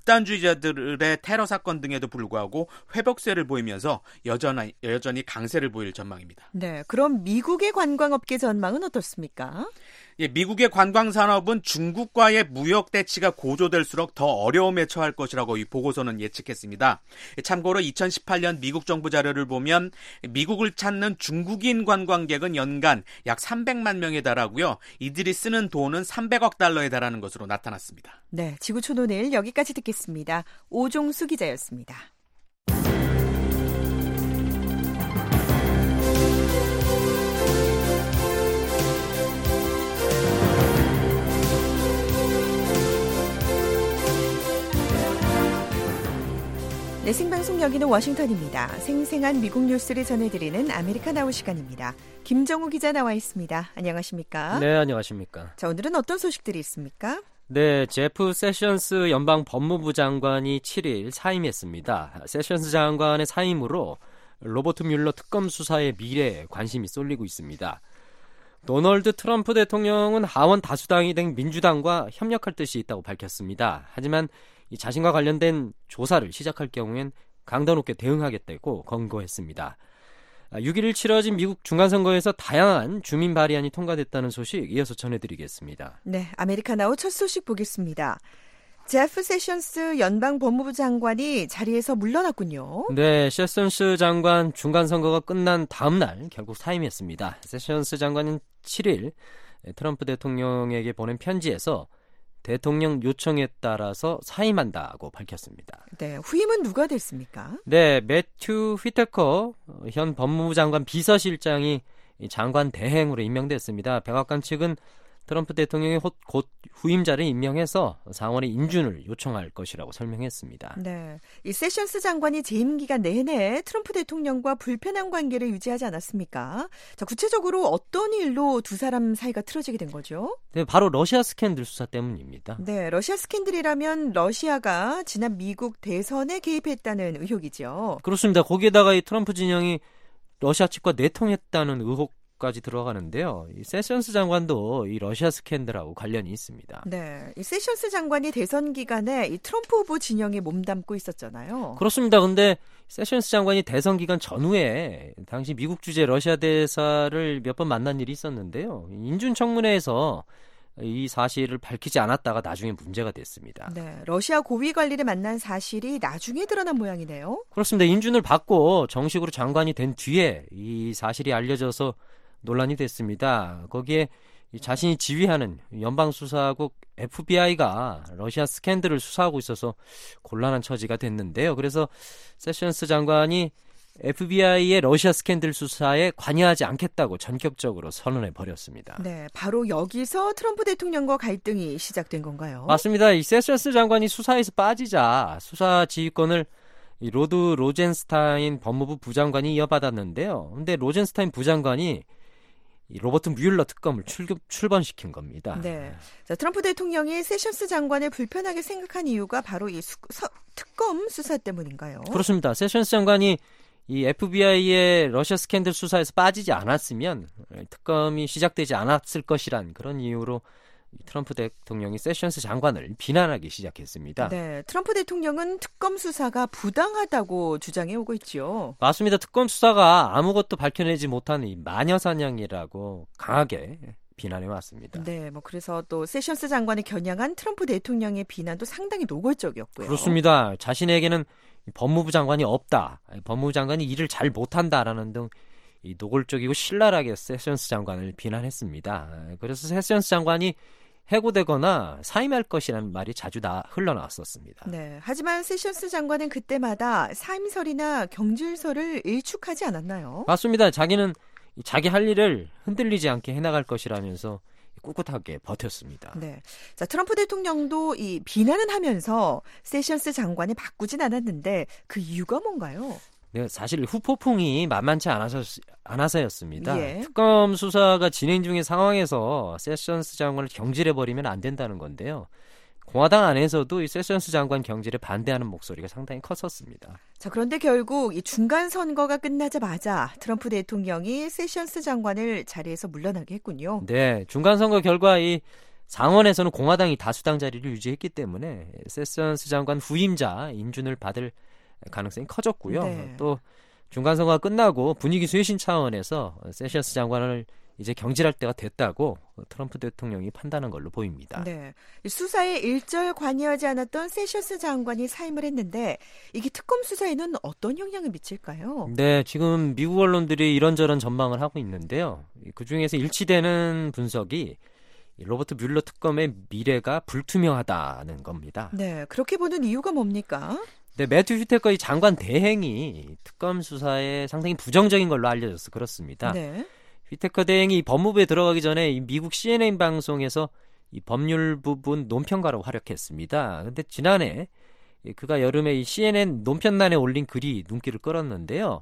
Speaker 6: 극단주의자들의 테러 사건 등에도 불구하고 회복세를 보이면서 여전히, 여전히 강세를 보일 전망입니다.
Speaker 4: 네, 그럼 미국의 관광업계 전망은 어떻습니까?
Speaker 6: 예, 미국의 관광산업은 중국과의 무역 대치가 고조될수록 더 어려움에 처할 것이라고 이 보고서는 예측했습니다. 참고로 이천십팔 년 미국 정부 자료를 보면 미국을 찾는 중국인 관광객은 연간 약 삼백만 명에 달하고요. 이들이 쓰는 돈은 삼백억 달러에 달하는 것으로 나타났습니다.
Speaker 4: 네, 지구촌 오늘 여기까지 듣겠습니다. 오종수 기자였습니다. 네, 생방송 여기는 워싱턴입니다. 생생한 미국 뉴스를 전해드리는 아메리카나우 시간입니다. 김정우 기자 나와 있습니다. 안녕하십니까?
Speaker 7: 네, 안녕하십니까?
Speaker 4: 자, 오늘은 어떤 소식들이 있습니까?
Speaker 7: 네, 제프 세션스 연방 법무부 장관이 칠 일 사임했습니다. 세션스 장관의 사임으로 로버트 뮬러 특검 수사의 미래에 관심이 쏠리고 있습니다. 도널드 트럼프 대통령은 하원 다수당이 된 민주당과 협력할 뜻이 있다고 밝혔습니다. 하지만 이 자신과 관련된 조사를 시작할 경우엔 강도 높게 대응하겠다고 권고했습니다. 육 일 치러진 미국 중간선거에서 다양한 주민 발의안이 통과됐다는 소식 이어서 전해드리겠습니다.
Speaker 4: 네, 아메리카나우 첫 소식 보겠습니다. 제프 세션스 연방 법무부 장관이 자리에서 물러났군요.
Speaker 7: 네, 세션스 장관 중간 선거가 끝난 다음 날 결국 사임했습니다. 세션스 장관은 칠 일 트럼프 대통령에게 보낸 편지에서 대통령 요청에 따라서 사임한다고 밝혔습니다.
Speaker 4: 네, 후임은 누가 됐습니까?
Speaker 7: 네, 매튜 휘테커 현 법무부 장관 비서실장이 장관 대행으로 임명됐습니다. 백악관 측은 트럼프 대통령이 곧 후임자를 임명해서 상원의 인준을 요청할 것이라고 설명했습니다.
Speaker 4: 네, 이 세션스 장관이 재임 기간 내내 트럼프 대통령과 불편한 관계를 유지하지 않았습니까? 자, 구체적으로 어떤 일로 두 사람 사이가 틀어지게 된 거죠?
Speaker 7: 네, 바로 러시아 스캔들 수사 때문입니다.
Speaker 4: 네, 러시아 스캔들이라면 러시아가 지난 미국 대선에 개입했다는 의혹이죠.
Speaker 7: 그렇습니다. 거기에다가 이 트럼프 진영이 러시아 측과 내통했다는 의혹 까지 들어가는데요. 이 세션스 장관도 이 러시아 스캔들하고 관련이 있습니다.
Speaker 4: 네, 이 세션스 장관이 대선 기간에 이 트럼프 후보 진영에 몸담고 있었잖아요.
Speaker 7: 그렇습니다. 근데 세션스 장관이 대선 기간 전후에 당시 미국 주재 러시아 대사를 몇 번 만난 일이 있었는데요. 인준청문회에서 이 사실을 밝히지 않았다가 나중에 문제가 됐습니다.
Speaker 4: 네, 러시아 고위 관리를 만난 사실이 나중에 드러난 모양이네요.
Speaker 7: 그렇습니다. 인준을 받고 정식으로 장관이 된 뒤에 이 사실이 알려져서 논란이 됐습니다. 거기에 자신이 지휘하는 연방수사국 에프비아이가 러시아 스캔들을 수사하고 있어서 곤란한 처지가 됐는데요. 그래서 세션스 장관이 에프비아이의 러시아 스캔들 수사에 관여하지 않겠다고 전격적으로 선언해 버렸습니다.
Speaker 4: 네, 바로 여기서 트럼프 대통령과 갈등이 시작된 건가요?
Speaker 7: 맞습니다. 이 세션스 장관이 수사에서 빠지자 수사 지휘권을 이 로드 로젠스타인 법무부 부장관이 이어받았는데요. 근데 로젠스타인 부장관이 이 로버트 뮬러 특검을 출급, 출범시킨 겁니다.
Speaker 4: 네, 자, 트럼프 대통령이 세션스 장관을 불편하게 생각한 이유가 바로 이 수, 서, 특검 수사 때문인가요?
Speaker 7: 그렇습니다. 세션스 장관이 이 에프비아이의 러시아 스캔들 수사에서 빠지지 않았으면 특검이 시작되지 않았을 것이란 그런 이유로 트럼프 대통령이 세션스 장관을 비난하기 시작했습니다.
Speaker 4: 네, 트럼프 대통령은 특검 수사가 부당하다고 주장해 오고 있죠.
Speaker 7: 맞습니다. 특검 수사가 아무것도 밝혀내지 못한 이 마녀사냥이라고 강하게 비난해 왔습니다.
Speaker 4: 네, 뭐 그래서 또 세션스 장관을 겨냥한 트럼프 대통령의 비난도 상당히 노골적이었고요.
Speaker 7: 그렇습니다. 자신에게는 법무부 장관이 없다, 법무부 장관이 일을 잘 못한다라는 등 이 노골적이고 신랄하게 세션스 장관을 비난했습니다. 그래서 세션스 장관이 해고되거나 사임할 것이라는 말이 자주 나 흘러나왔었습니다.
Speaker 4: 네, 하지만 세션스 장관은 그때마다 사임설이나 경질설을 일축하지 않았나요?
Speaker 7: 맞습니다. 자기는 자기 할 일을 흔들리지 않게 해나갈 것이라면서 꿋꿋하게 버텼습니다.
Speaker 4: 네, 자, 트럼프 대통령도 이 비난은 하면서 세션스 장관을 바꾸진 않았는데 그 이유가 뭔가요?
Speaker 7: 네, 사실 후폭풍이 만만치 않아서, 않아서였습니다.
Speaker 4: 예.
Speaker 7: 특검 수사가 진행 중인 상황에서 세션스 장관을 경질해버리면 안 된다는 건데요. 공화당 안에서도 이 세션스 장관 경질에 반대하는 목소리가 상당히 컸었습니다.
Speaker 4: 자, 그런데 결국 이 중간 선거가 끝나자마자 트럼프 대통령이 세션스 장관을 자리에서 물러나게 했군요.
Speaker 7: 네, 중간 선거 결과 이 상원에서는 공화당이 다수당 자리를 유지했기 때문에 세션스 장관 후임자 인준을 받을 가능성이 커졌고요.
Speaker 4: 네.
Speaker 7: 또 중간 선거가 끝나고 분위기 쇄신 차원에서 세션스 장관을 이제 경질할 때가 됐다고 트럼프 대통령이 판단한 걸로 보입니다.
Speaker 4: 네, 수사에 일절 관여하지 않았던 세션스 장관이 사임을 했는데 이게 특검 수사에는 어떤 영향을 미칠까요?
Speaker 7: 네, 지금 미국 언론들이 이런저런 전망을 하고 있는데요. 그중에서 일치되는 분석이 로버트 뮬러 특검의 미래가 불투명하다는 겁니다.
Speaker 4: 네, 그렇게 보는 이유가 뭡니까?
Speaker 7: 네, 매튜 휴테커의 장관 대행이 특검 수사에 상당히 부정적인 걸로 알려져서 그렇습니다.
Speaker 4: 네.
Speaker 7: 휘테커 대행이 법무부에 들어가기 전에 이 미국 씨엔엔 방송에서 이 법률 부분 논평가로 활약했습니다. 그런데 지난해 그가 여름에 이 씨엔엔 논평란에 올린 글이 눈길을 끌었는데요.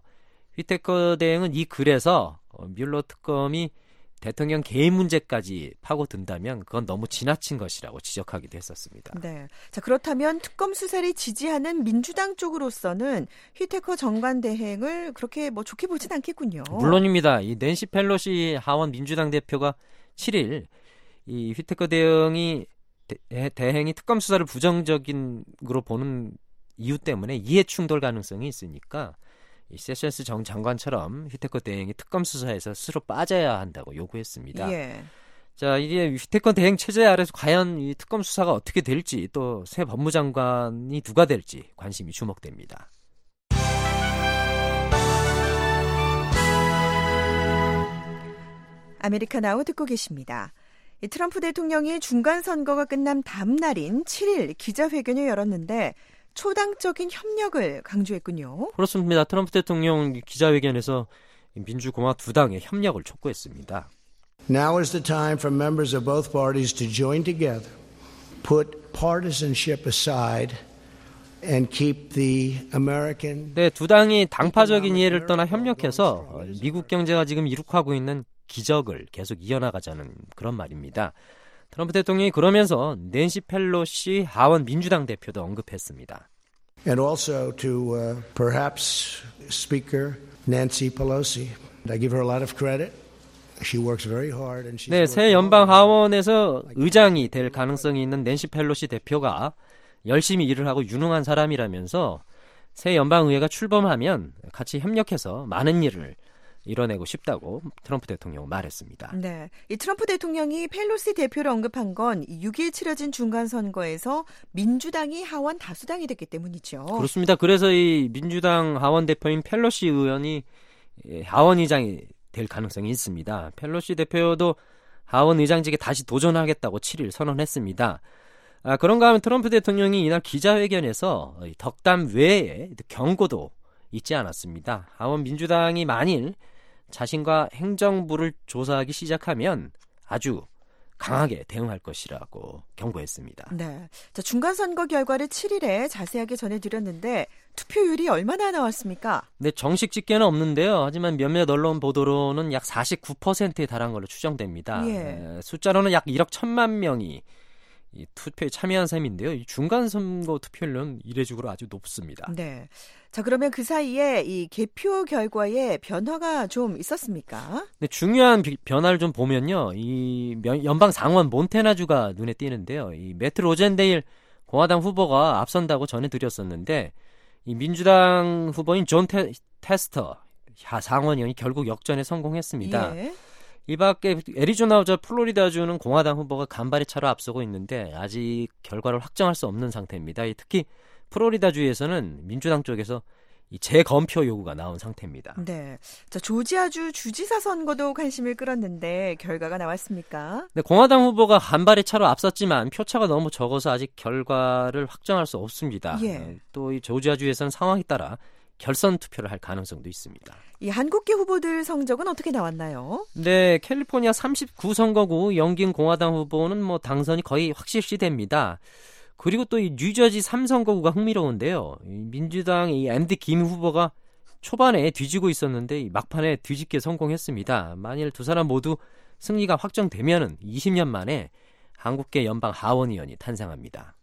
Speaker 7: 휘테커 대행은 이 글에서 뮬러 특검이 대통령 개인 문제까지 파고든다면 그건 너무 지나친 것이라고 지적하기도 했었습니다.
Speaker 4: 네, 자, 그렇다면 특검 수사를 지지하는 민주당 쪽으로서는 휘테커 정관 대행을 그렇게 뭐 좋게 보진 않겠군요.
Speaker 7: 물론입니다. 이 낸시 펠로시 하원 민주당 대표가 칠 일 이 휘테커 대행이 대, 대행이 특검 수사를 부정적인 으로 보는 이유 때문에 이해 충돌 가능성이 있으니까 이 세션스 정 장관처럼 휘테커 대행이 특검 수사에서 스스로 빠져야 한다고 요구했습니다.
Speaker 4: 예.
Speaker 7: 자, 이게 휴대권 대행 체제 아래서 과연 이 특검 수사가 어떻게 될지 또 새 법무장관이 누가 될지 관심이 주목됩니다.
Speaker 4: 아메리카나우 듣고 계십니다. 트럼프 대통령이 중간선거가 끝난 다음 날인 칠 일 기자회견을 열었는데 초당적인 협력을 강조했군요.
Speaker 7: 그렇습니다. 트럼프 대통령 기자회견에서 민주공화 두 당의 협력을 촉구했습니다.
Speaker 8: Now is the time for members of both parties to join together, put partisanship aside, and keep the American.
Speaker 7: 네, 두 당이 당파적인 이해를 떠나 협력해서 미국 경제가 지금 이룩하고 있는 기적을 계속 이어나가자는 그런 말입니다. 트럼프 대통령이 그러면서 낸시 펠로시 하원 민주당 대표도 언급했습니다.
Speaker 8: And also to uh, perhaps Speaker Nancy Pelosi. I give her a lot of credit. She works very hard and she's
Speaker 7: 네, 새 연방 하원에서 의장이 될 가능성이 있는 낸시 펠로시 대표가 열심히 일을 하고 유능한 사람이라면서 새 연방 의회가 출범하면 같이 협력해서 많은 일을 이뤄내고 싶다고 트럼프 대통령은 말했습니다.
Speaker 4: 네, 이 트럼프 대통령이 펠로시 대표를 언급한 건 육 일 치러진 중간선거에서 민주당이 하원 다수당이 됐기 때문이죠.
Speaker 7: 그렇습니다. 그래서 이 민주당 하원 대표인 펠로시 의원이 하원 의장이 될 가능성이 있습니다. 펠로시 대표도 하원 의장직에 다시 도전하겠다고 칠 일 선언했습니다. 아, 그런가 하면 트럼프 대통령이 이날 기자회견에서 덕담 외에 경고도 잊지 않았습니다. 하원 민주당이 만일 자신과 행정부를 조사하기 시작하면 아주 강하게 대응할 것이라고 경고했습니다.
Speaker 4: 네, 자, 중간선거 결과를 칠 일에 자세하게 전해드렸는데 투표율이 얼마나 나왔습니까?
Speaker 7: 네, 정식 집계는 없는데요. 하지만 몇몇 언론 보도로는 약 사십구 퍼센트에 달한 걸로 추정됩니다.
Speaker 4: 예.
Speaker 7: 에, 숫자로는 약 일억 천만 명이 이 투표에 참여한 셈인데요. 이 중간선거 투표율은 이례적으로 아주 높습니다.
Speaker 4: 네. 자, 그러면 그 사이에 이 개표 결과에 변화가 좀 있었습니까?
Speaker 7: 네, 중요한 비, 변화를 좀 보면요. 이 연방 상원 몬태나주가 눈에 띄는데요. 이 매트 로젠데일 공화당 후보가 앞선다고 전해드렸었는데 이 민주당 후보인 존 테, 테스터 상원의원이 결국 역전에 성공했습니다.
Speaker 4: 예.
Speaker 7: 이 밖에 애리조나주와 플로리다주는 공화당 후보가 간발의 차로 앞서고 있는데 아직 결과를 확정할 수 없는 상태입니다. 특히 플로리다주에서는 민주당 쪽에서 이 재검표 요구가 나온 상태입니다.
Speaker 4: 네, 자, 조지아주 주지사 선거도 관심을 끌었는데 결과가 나왔습니까?
Speaker 7: 네, 공화당 후보가 간발의 차로 앞섰지만 표차가 너무 적어서 아직 결과를 확정할 수 없습니다.
Speaker 4: 예.
Speaker 7: 또 이 조지아주에서는 상황에 따라 결선 투표를 할 가능성도 있습니다.
Speaker 4: 이 한국계 후보들 성적은 어떻게 나왔나요?
Speaker 7: 네, 캘리포니아 삼십구 선거구 영긴 공화당 후보는 뭐 당선이 거의 확실시됩니다. 그리고 또 이 뉴저지 삼 선거구가 흥미로운데요. 이 민주당의 이 앤디 김 후보가 초반에 뒤지고 있었는데 이 막판에 뒤집게 성공했습니다. 만일 두 사람 모두 승리가 확정되면은 이십 년 만에 한국계 연방 하원의원이 탄생합니다.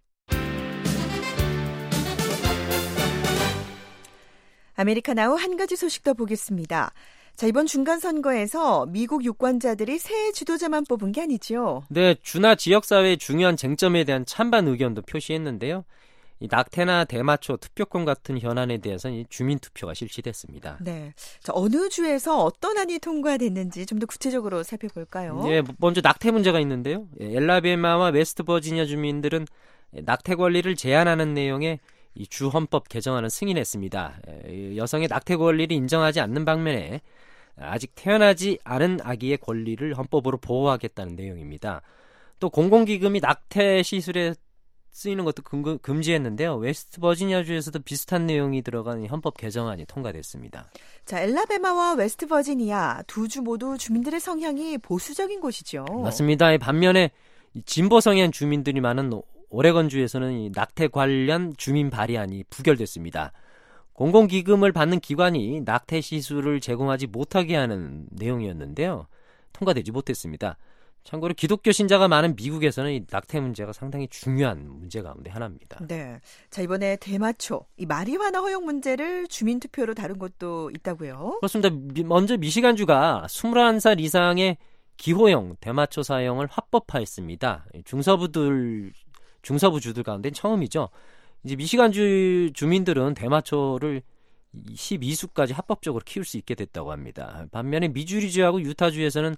Speaker 4: 아메리카나우 한 가지 소식 더 보겠습니다. 자, 이번 중간선거에서 미국 유권자들이 새 지도자만 뽑은 게 아니죠?
Speaker 7: 네, 주나 지역사회의 중요한 쟁점에 대한 찬반 의견도 표시했는데요. 이 낙태나 대마초, 투표권 같은 현안에 대해서는 주민투표가 실시됐습니다.
Speaker 4: 네, 자, 어느 주에서 어떤 안이 통과됐는지 좀 더 구체적으로 살펴볼까요?
Speaker 7: 네, 먼저 낙태 문제가 있는데요. 엘라베마와 웨스트버지니아 주민들은 낙태 권리를 제한하는 내용의 이 주 헌법 개정안을 승인했습니다. 여성의 낙태 권리를 인정하지 않는 반면에 아직 태어나지 않은 아기의 권리를 헌법으로 보호하겠다는 내용입니다. 또 공공기금이 낙태 시술에 쓰이는 것도 금, 금지했는데요. 웨스트버지니아주에서도 비슷한 내용이 들어간 헌법 개정안이 통과됐습니다.
Speaker 4: 자, 엘라베마와 웨스트버지니아 두 주 모두 주민들의 성향이 보수적인 곳이죠.
Speaker 7: 맞습니다. 반면에 진보 성향 주민들이 많은 오레건주에서는 이 낙태 관련 주민 발의안이 부결됐습니다. 공공기금을 받는 기관이 낙태 시술을 제공하지 못하게 하는 내용이었는데요. 통과되지 못했습니다. 참고로 기독교 신자가 많은 미국에서는 이 낙태 문제가 상당히 중요한 문제 가운데 하나입니다.
Speaker 4: 네, 자, 이번에 대마초, 이 마리화나 허용 문제를 주민투표로 다룬 곳도 있다고요?
Speaker 7: 그렇습니다. 미, 먼저 미시간주가 스물한 살 이상의 기호용 대마초 사용을 합법화했습니다. 중서부들 중서부주들 가운데 처음이죠. 이제 미시간주 주민들은 대마초를 십이 수까지 합법적으로 키울 수 있게 됐다고 합니다. 반면에 미주리주하고 유타주에서는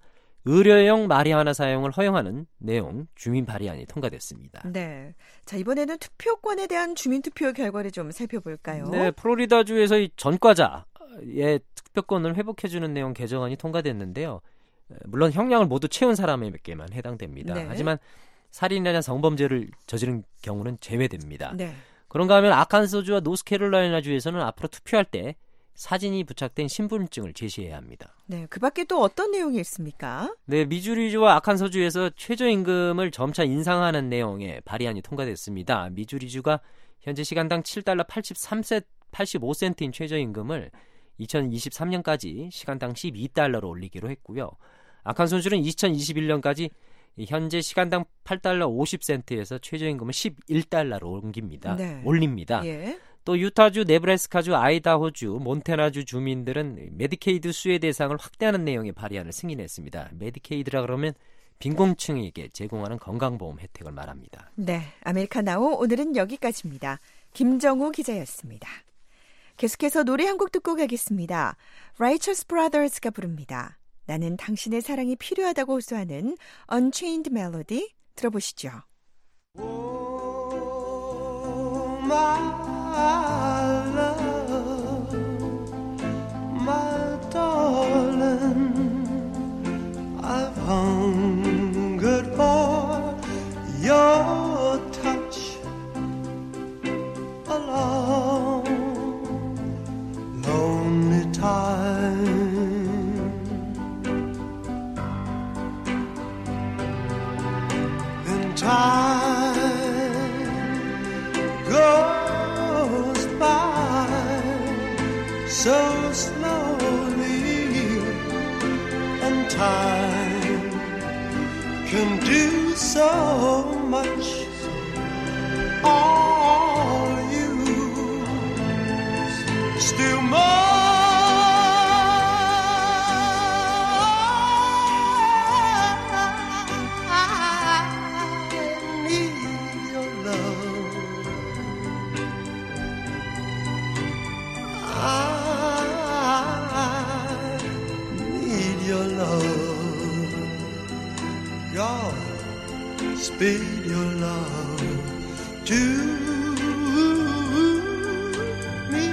Speaker 7: 의료용 마리화나 사용을 허용하는 내용 주민 발의안이 통과됐습니다.
Speaker 4: 네. 자, 이번에는 투표권에 대한 주민투표 결과를 좀 살펴볼까요?
Speaker 7: 네, 플로리다주에서 이 전과자의 투표권을 회복해주는 내용 개정안이 통과됐는데요. 물론 형량을 모두 채운 사람에게만 해당됩니다.
Speaker 4: 네.
Speaker 7: 하지만 살인이나 성범죄를 저지른 경우는 제외됩니다.
Speaker 4: 네.
Speaker 7: 그런가 하면 아칸소주와 노스캐롤라이나주에서는 앞으로 투표할 때 사진이 부착된 신분증을 제시해야 합니다.
Speaker 4: 네, 그 밖에 또 어떤 내용이 있습니까?
Speaker 7: 네, 미주리주와 아칸소주에서 최저임금을 점차 인상하는 내용의 발의안이 통과됐습니다. 미주리주가 현재 시간당 칠 달러 팔십오 센트인 최저임금을 이천이십삼 년까지 시간당 십이 달러로 올리기로 했고요. 아칸소주는 이천이십일 년까지 현재 시간당 팔 달러 오십 센트에서 최저임금을 십일 달러로 옮깁니다.
Speaker 4: 네.
Speaker 7: 올립니다.
Speaker 4: 예.
Speaker 7: 또 유타주, 네브래스카주, 아이다호주, 몬태나주 주민들은 메디케이드 수혜 대상을 확대하는 내용의 발의안을 승인했습니다. 메디케이드라 그러면 빈곤층에게 제공하는 건강보험 혜택을 말합니다.
Speaker 4: 네, 아메리카나우 오늘은 여기까지입니다. 김정우 기자였습니다. 계속해서 노래 한 곡 듣고 가겠습니다. Righteous Brothers가 부릅니다. 나는 당신의 사랑이 필요하다고 호소하는 Unchained Melody 들어보시죠.
Speaker 9: Oh, my love, my darling, I've hungered for your touch a long, lonely time. Then time goes by so slowly, and time can do so much. All you still more. Speed your love to me.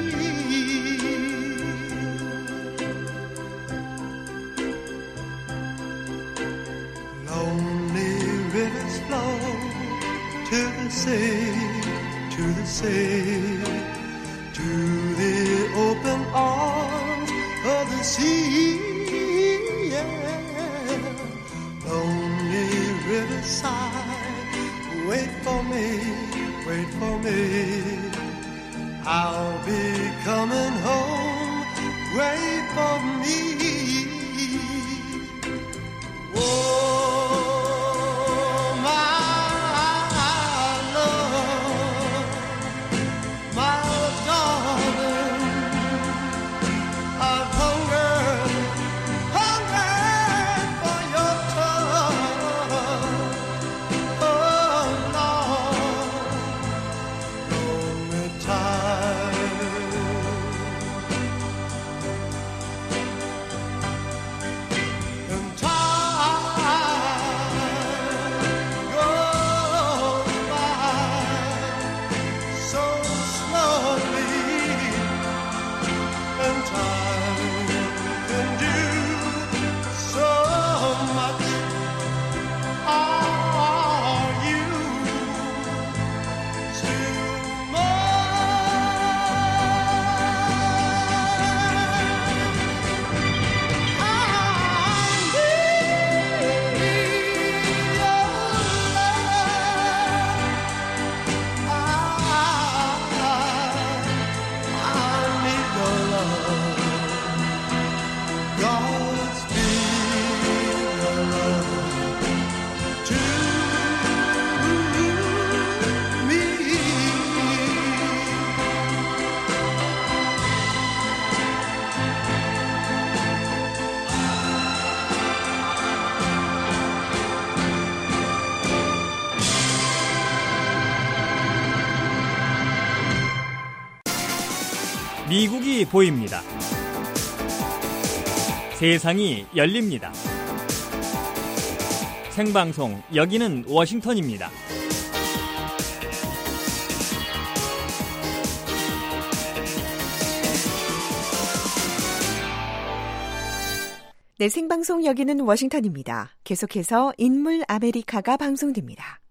Speaker 9: Lonely rivers flow to the sea, to the sea, to the open arms of the sea. Yeah. Lonely riverside, wait for me, wait for me. I'll be coming home, wait for me. Oh, my love, my darling, I've hungered, hungered for your touch. Oh, Lord, lonely time. And time goes by so slowly, and time can do so much. Are you still
Speaker 3: 미국이 보입니다. 세상이 열립니다. 생방송 여기는 워싱턴입니다.
Speaker 4: 네, 생방송 여기는 워싱턴입니다. 계속해서 인물 아메리카가 방송됩니다.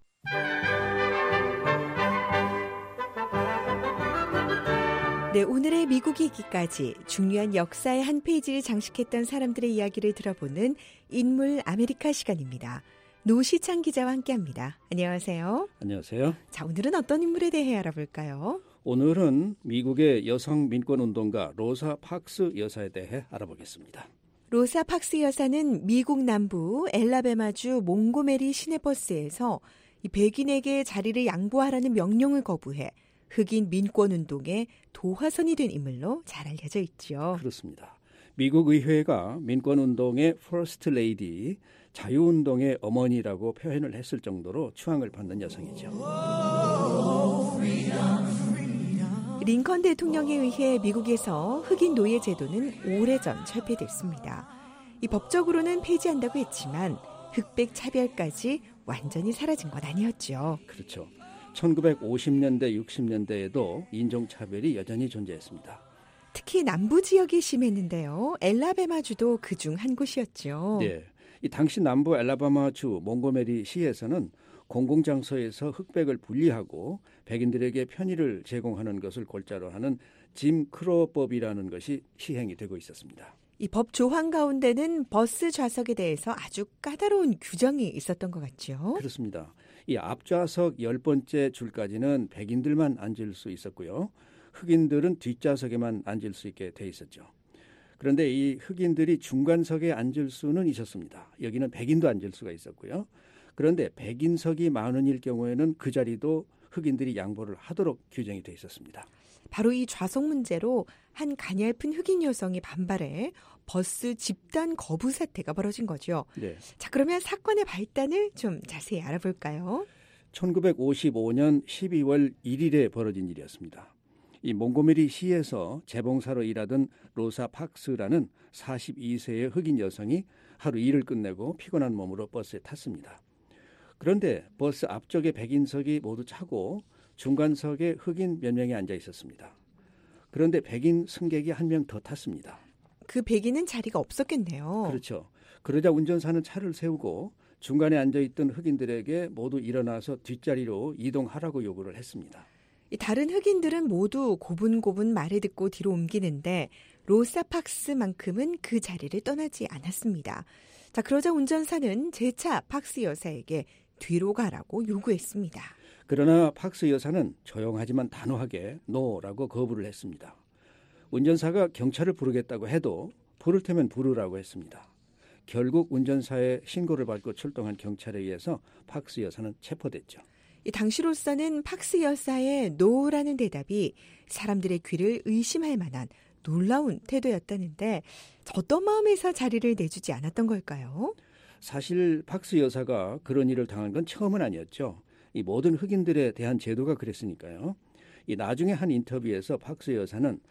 Speaker 4: 네, 오늘의 미국 이기까지 중요한 역사의 한 페이지를 장식했던 사람들의 이야기를 들어보는 인물 아메리카 시간입니다. 노시창 기자와 함께합니다. 안녕하세요.
Speaker 10: 안녕하세요.
Speaker 4: 자, 오늘은 어떤 인물에 대해 알아볼까요?
Speaker 10: 오늘은 미국의 여성 민권운동가 로사 팍스 여사에 대해 알아보겠습니다.
Speaker 4: 로사 팍스 여사는 미국 남부 엘라베마주 몽고메리 시내버스에서 이 백인에게 자리를 양보하라는 명령을 거부해 흑인 민권운동의 도화선이 된 인물로 잘 알려져 있죠.
Speaker 10: 그렇습니다. 미국 의회가 민권운동의 퍼스트 레이디, 자유운동의 어머니라고 표현을 했을 정도로 추앙을 받는 여성이죠.
Speaker 4: 링컨 대통령에 의해 미국에서 흑인 노예 제도는 오래전 철폐됐습니다. 이 법적으로는 폐지한다고 했지만 흑백 차별까지 완전히 사라진 건 아니었죠.
Speaker 10: 그렇죠. 천구백오십 년대, 육십 년대에도 인종차별이 여전히 존재했습니다.
Speaker 4: 특히 남부 지역이 심했는데요. 엘라베마주도 그중 한 곳이었죠.
Speaker 10: 네, 이 당시 남부 엘라바마주 몽고메리 시에서는 공공장소에서 흑백을 분리하고 백인들에게 편의를 제공하는 것을 골자로 하는 짐 크로법이라는 것이 시행이 되고 있었습니다.
Speaker 4: 이 법 조항 가운데는 버스 좌석에 대해서 아주 까다로운 규정이 있었던 것 같죠.
Speaker 10: 그렇습니다. 이 앞좌석 열 번째 줄까지는 백인들만 앉을 수 있었고요. 흑인들은 뒷좌석에만 앉을 수 있게 돼 있었죠. 그런데 이 흑인들이 중간석에 앉을 수는 있었습니다. 여기는 백인도 앉을 수가 있었고요. 그런데 백인석이 많은일 경우에는 그 자리도 흑인들이 양보를 하도록 규정이 돼 있었습니다.
Speaker 4: 바로 이 좌석 문제로 한 가냘픈 흑인 여성이 반발해 버스 집단 거부 사태가 벌어진 거죠.
Speaker 10: 네.
Speaker 4: 자, 그러면 사건의 발단을 좀 자세히 알아볼까요?
Speaker 10: 천구백오십오 년 십이월 일일에 벌어진 일이었습니다. 이 몽고메리 시에서 재봉사로 일하던 로사 팍스라는 사십이 세의 흑인 여성이 하루 일을 끝내고 피곤한 몸으로 버스에 탔습니다. 그런데 버스 앞쪽에 백인석이 모두 차고 중간석에 흑인 몇 명이 앉아 있었습니다. 그런데 백인 승객이 한 명 더 탔습니다.
Speaker 4: 그 백인은 자리가 없었겠네요.
Speaker 10: 그렇죠. 그러자 운전사는 차를 세우고 중간에 앉아있던 흑인들에게 모두 일어나서 뒷자리로 이동하라고 요구를 했습니다.
Speaker 4: 다른 흑인들은 모두 고분고분 말을 듣고 뒤로 옮기는데 로사 팍스만큼은 그 자리를 떠나지 않았습니다. 자, 그러자 운전사는 재차 팍스 여사에게 뒤로 가라고 요구했습니다.
Speaker 10: 그러나 팍스 여사는 조용하지만 단호하게 노라고 거부를 했습니다. 운전사가 경찰을 부르겠다고 해도 부를 테면 부르라고 했습니다. 결국 운전사의 신고를 받고 출동한 경찰에 의해서 팍스 여사는 체포됐죠.
Speaker 4: 이 당시로서는 팍스 여사의 노라는 대답이 사람들의 귀를 의심할 만한 놀라운 태도였다는데 어떤 마음에서 자리를 내주지 않았던 걸까요?
Speaker 10: 사실 팍스 여사가 그런 일을 당한 건 처음은 아니었죠. 이 모든 흑인들에 대한 제도가 그랬으니까요. 이 나중에 한 인터뷰에서 팍스 여사는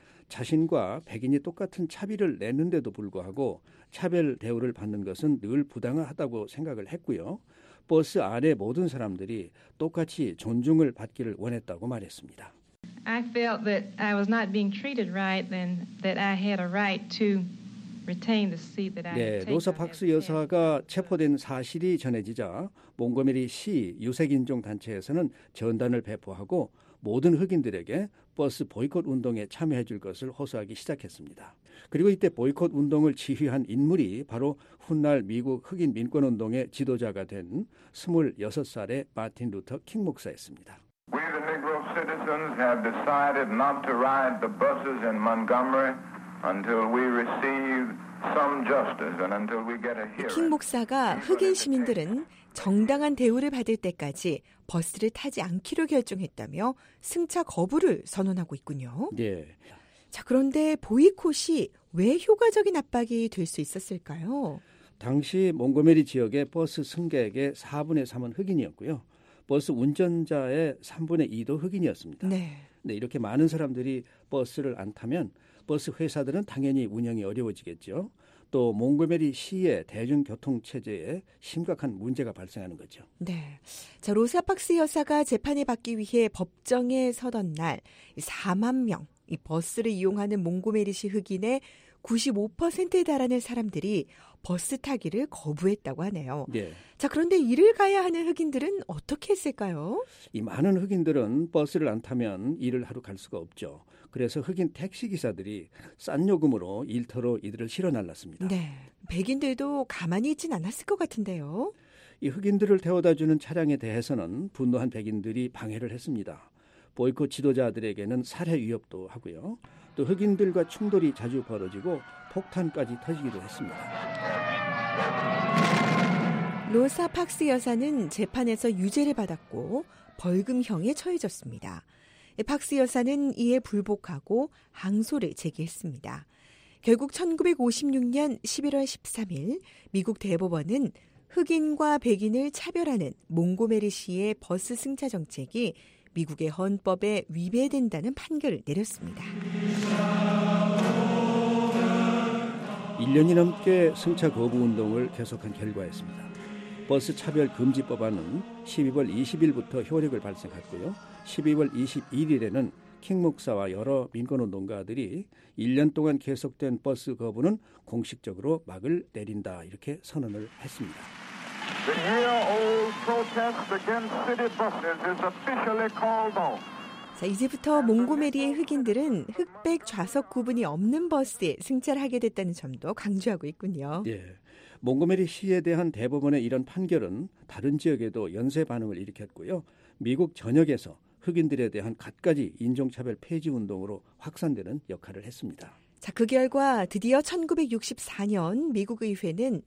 Speaker 10: 자신과 백인이 똑같은 차비를 냈는데도 불구하고 차별 대우를 받는 것은 늘 부당하다고 생각을 했고요. 버스 안에 모든 사람들이 똑같이 존중을 받기를 원했다고 말했습니다.
Speaker 11: I felt that I was not being treated right and that I had a right to retain the seat that I had
Speaker 10: 네,
Speaker 11: taken.
Speaker 10: 로사 팍스 여사가 체포된 사실이 전해지자 몽고메리 시 유색인종 단체에서는 전단을 배포하고 모든 흑인들에게 버스 보이콧 운동에 참여해 줄 것을 호소하기 시작했습니다. 그리고 이때 보이콧 운동을 지휘한 인물이 바로 훗날 미국 흑인 민권운동의 지도자가 된 스물여섯 살의 마틴 루터 킹 목사였습니다.
Speaker 12: We the Negro citizens have decided not to ride the buses in Montgomery until we receive some justice and until we get a hearing.
Speaker 4: 킹 목사가 흑인 시민들은 정당한 대우를 받을 때까지 버스를 타지 않기로 결정했다며 승차 거부를 선언하고 있군요.
Speaker 10: 네.
Speaker 4: 자, 그런데 보이콧이 왜 효과적인 압박이 될 수 있었을까요?
Speaker 10: 당시 몽고메리 지역의 버스 승객의 사분의 삼은 흑인이었고요. 버스 운전자의 삼분의 이도 흑인이었습니다.
Speaker 4: 네.
Speaker 10: 네, 이렇게 많은 사람들이 버스를 안 타면 버스 회사들은 당연히 운영이 어려워지겠죠. 또 몽고메리 시의 대중교통 체제에 심각한 문제가 발생하는 거죠.
Speaker 4: 네. 자, 로사 박스 여사가 재판에 받기 위해 법정에 서던 날 사만 명 이 버스를 이용하는 몽고메리시 흑인의 구십오 퍼센트에 달하는 사람들이 버스 타기를 거부했다고 하네요.
Speaker 10: 네.
Speaker 4: 자, 그런데 일을 가야 하는 흑인들은 어떻게 했을까요?
Speaker 10: 이 많은 흑인들은 버스를 안 타면 일을 하러 갈 수가 없죠. 그래서 흑인 택시기사들이 싼 요금으로 일터로 이들을 실어 날랐습니다.
Speaker 4: 네. 백인들도 가만히 있진 않았을 것 같은데요.
Speaker 10: 이 흑인들을 태워다주는 차량에 대해서는 분노한 백인들이 방해를 했습니다. 보이콧 지도자들에게는 살해 위협도 하고요. 또 흑인들과 충돌이 자주 벌어지고 폭탄까지 터지기도 했습니다.
Speaker 4: 로사 박스 여사는 재판에서 유죄를 받았고 벌금형에 처해졌습니다. 박스 여사는 이에 불복하고 항소를 제기했습니다. 결국 천구백오십육 년 십일월 십삼일 미국 대법원은 흑인과 백인을 차별하는 몽고메리시의 버스 승차 정책이 미국의 헌법에 위배된다는 판결을 내렸습니다.
Speaker 10: 일 년이 넘게 승차 거부 운동을 계속한 결과였습니다. 버스 차별 금지 법안은 십이월 이십일부터 효력을 발생했고요. 십이월 이십일일에는 킹 목사와 여러 민권운동가들이 일 년 동안 계속된 버스 거부는 공식적으로 막을 내린다 이렇게 선언을 했습니다.
Speaker 12: The year-old protest against city buses is officially called off.
Speaker 4: 자, 이제부터 몽고메리의 흑인들은 흑백 좌석 구분이 없는 버스에 승차를 하게 됐다는 점도 강조하고 있군요.
Speaker 10: 예, 몽고메리 시에 대한 대법원의 이런 판결은 다른 지역에도 연쇄 반응을 일으켰고요. 미국 전역에서 흑인들에 대한 갖가지 인종차별 폐지 운동으로 확산되는 역할을 했습니다.
Speaker 4: 자, 그 결과 드디어 천구백육십사 년 미국 의회는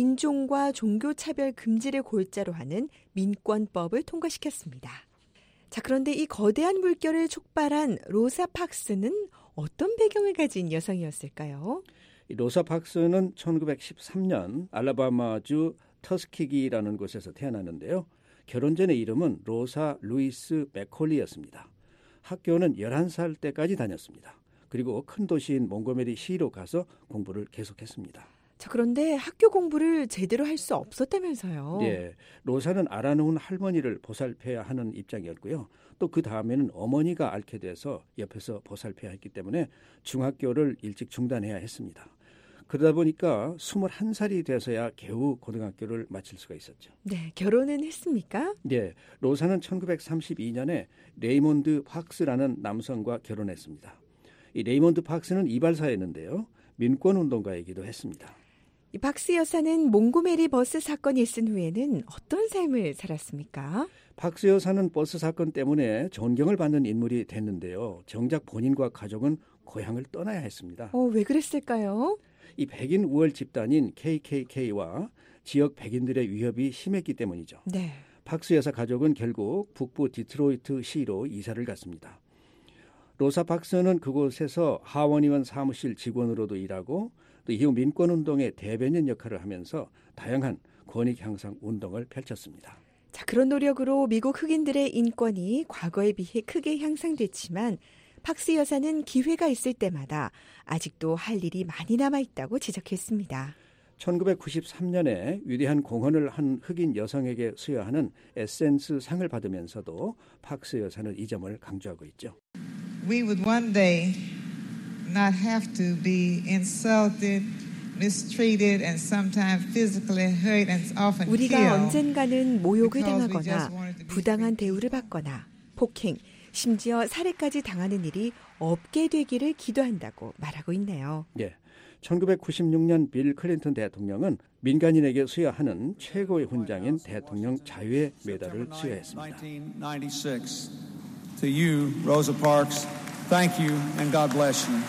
Speaker 4: 인종과 종교차별 금지를 골자로 하는 민권법을 통과시켰습니다. 자, 그런데 이 거대한 물결을 촉발한 로사 박스는 어떤 배경을 가진 여성이었을까요?
Speaker 10: 로사 박스는 천구백십삼 년 알라바마주 터스키기라는 곳에서 태어났는데요. 결혼 전의 이름은 로사 루이스 맥콜리였습니다. 학교는 열한 살 때까지 다녔습니다. 그리고 큰 도시인 몽고메리 시로 가서 공부를 계속했습니다.
Speaker 4: 자, 그런데 학교 공부를 제대로 할 수 없었다면서요?
Speaker 10: 네, 로사는 알아놓은 할머니를 보살펴야 하는 입장이었고요. 또 그 다음에는 어머니가 앓게 돼서 옆에서 보살펴야 했기 때문에 중학교를 일찍 중단해야 했습니다. 그러다 보니까 스물한 살이 돼서야 겨우 고등학교를 마칠 수가 있었죠.
Speaker 4: 네, 결혼은 했습니까?
Speaker 10: 네, 로사는 천구백삼십이 년에 레이몬드 박스라는 남성과 결혼했습니다. 이 레이몬드 박스는 이발사였는데요. 민권운동가이기도 했습니다.
Speaker 4: 이 박스 여사는 몽고메리 버스 사건이 있은 후에는 어떤 삶을 살았습니까?
Speaker 10: 박스 여사는 버스 사건 때문에 존경을 받는 인물이 됐는데요. 정작 본인과 가족은 고향을 떠나야 했습니다.
Speaker 4: 어, 왜 그랬을까요?
Speaker 10: 이 백인 우월 집단인 케이케이케이와 지역 백인들의 위협이 심했기 때문이죠.
Speaker 4: 네.
Speaker 10: 박스 여사 가족은 결국 북부 디트로이트 시로 이사를 갔습니다. 로사 박스는 그곳에서 하원의원 사무실 직원으로도 일하고 또 이후 민권운동의 대변인 역할을 하면서 다양한 권익 향상 운동을 펼쳤습니다.
Speaker 4: 자, 그런 노력으로 미국 흑인들의 인권이 과거에 비해 크게 향상됐지만 박스 여사는 기회가 있을 때마다 아직도 할 일이 많이 남아있다고 지적했습니다.
Speaker 10: 천구백구십삼 년에 위대한 공헌을 한 흑인 여성에게 수여하는 에센스 상을 받으면서도 박스 여사는 이 점을 강조하고 있죠.
Speaker 13: We would one day not have to be insulted, mistreated, and sometimes physically hurt and often killed.
Speaker 4: 우리가 언젠가는 모욕을 당하거나 부당한 대우를 받거나 폭행, 심지어 살해까지 당하는 일이 없게 되기를 기도한다고 말하고 있네요.
Speaker 10: 네, 천구백구십육 년 빌 클린턴 대통령은 민간인에게 수여하는 최고의 훈장인 대통령 자유의 메달을 수여했습니다.
Speaker 14: To you, Rosa Parks, thank you and God bless you.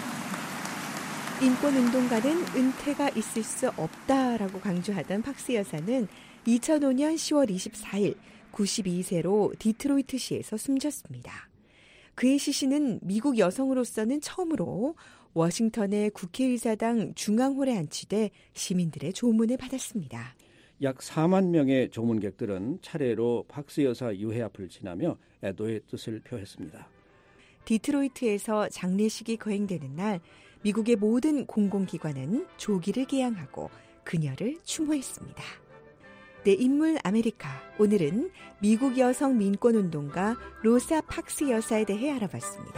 Speaker 4: 인권운동가는 은퇴가 있을 수 없다라고 강조하던 박스 여사는 이천오 년 시월 이십사일 구십이 세로 디트로이트시에서 숨졌습니다. 그의 시신은 미국 여성으로서는 처음으로 워싱턴의 국회의사당 중앙홀에 안치돼 시민들의 조문을 받았습니다.
Speaker 10: 약 사만 명의 조문객들은 차례로 박스 여사 유해 앞을 지나며 애도의 뜻을 표했습니다.
Speaker 4: 디트로이트에서 장례식이 거행되는 날 미국의 모든 공공기관은 조기를 개항하고 그녀를 추모했습니다. 내 인물 아메리카. 오늘은 미국 여성 민권운동가 로사 팍스 여사에 대해 알아봤습니다.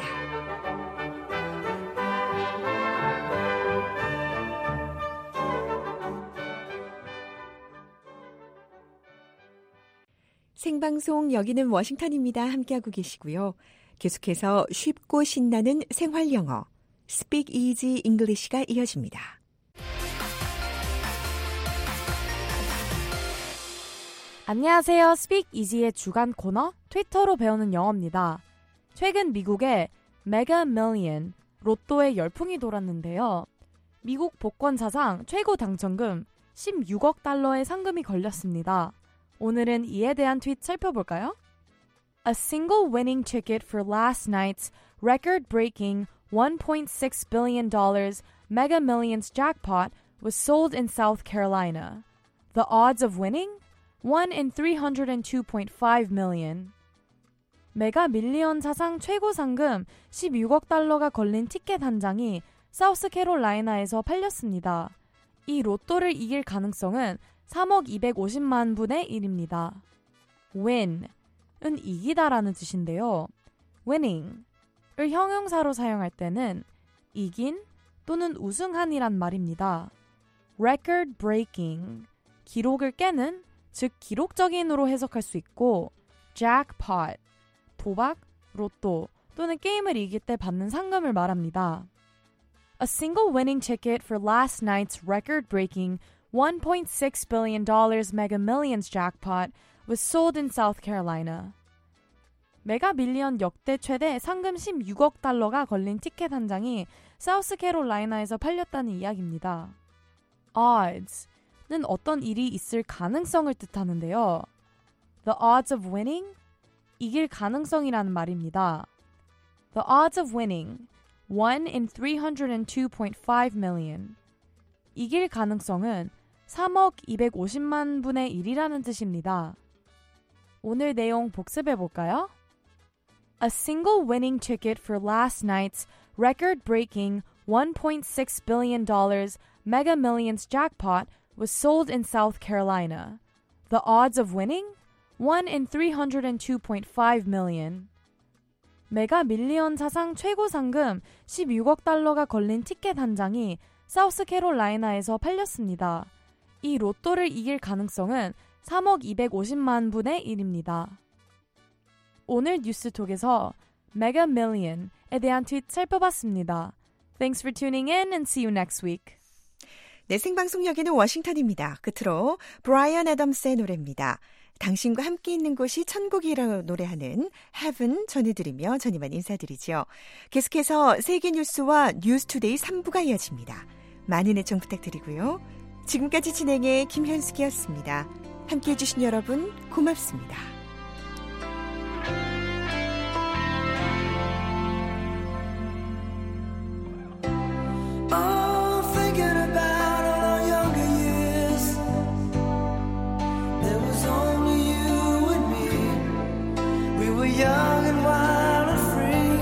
Speaker 4: 생방송 여기는 워싱턴입니다. 함께하고 계시고요. 계속해서 쉽고 신나는 생활영어 Speak Easy English가 이어집니다.
Speaker 15: 안녕하세요. Speak Easy의 주간 코너 트위터로 배우는 영어입니다. 최근 미국에 메가 밀리언 로또의 열풍이 돌았는데요. 미국 복권 사상 최고 당첨금 십육억 달러의 상금이 걸렸습니다. 오늘은 이에 대한 트윗 살펴볼까요? A single winning ticket for last night's record-breaking one point six billion dollars Mega Millions jackpot was sold in South Carolina. The odds of winning? one in three hundred two point five million. 메가 밀리언 사상 최고 상금 십육억 달러가 걸린 티켓 한 장이 사우스캐롤라이나에서 팔렸습니다. 이 로또를 이길 가능성은 삼억 이백오십만 분의 일입니다. win은 이기다라는 뜻인데요. winning을 형용사로 사용할 때는 이긴 또는 우승한이란 말입니다. record breaking, 기록을 깨는, 즉 기록적인으로 해석할 수 있고 jackpot, 도박, 로또 또는 게임을 이길 때 받는 상금을 말합니다. A single winning ticket for last night's record-breaking one point six billion dollars Mega Millions jackpot was sold in South Carolina. 메가 밀리언 역대 최대 상금 십육억 달러가 걸린 티켓 한 장이 사우스캐롤라이나에서 팔렸다는 이야기입니다. odds는 어떤 일이 있을 가능성을 뜻하는데요. The odds of winning? 이길 가능성이라는 말입니다. The odds of winning, one in three hundred two point five million. 이길 가능성은 삼억 이백오십만 분의 일이라는 뜻입니다. 오늘 내용 복습해 볼까요? A single winning ticket for last night's record-breaking one point six billion dollars Mega Millions jackpot was sold in South Carolina. The odds of winning? one in three hundred two point five million. 메가 밀리언 사상 최고 상금 십육억 달러가 걸린 티켓 한 장이 사우스캐롤라이나에서 팔렸습니다. 이 로또를 이길 가능성은 삼억 이백오십만 분의 일입니다. 오늘 뉴스톡에서 메가 밀리언에 대한 트윗 살펴봤습니다. Thanks for tuning in and see you next week.
Speaker 4: 네, 생방송 여기는 워싱턴입니다. 끝으로 브라이언 애덤스의 노래입니다. 당신과 함께 있는 곳이 천국이라고 노래하는 Heaven 전해드리며 전 이만 인사드리죠. 계속해서 세계 뉴스와 뉴스투데이 삼 부가 이어집니다. 많은 애청 부탁드리고요. 지금까지 진행의 김현숙이었습니다. 함께해 주신 여러분 고맙습니다.
Speaker 9: Young and wild and free.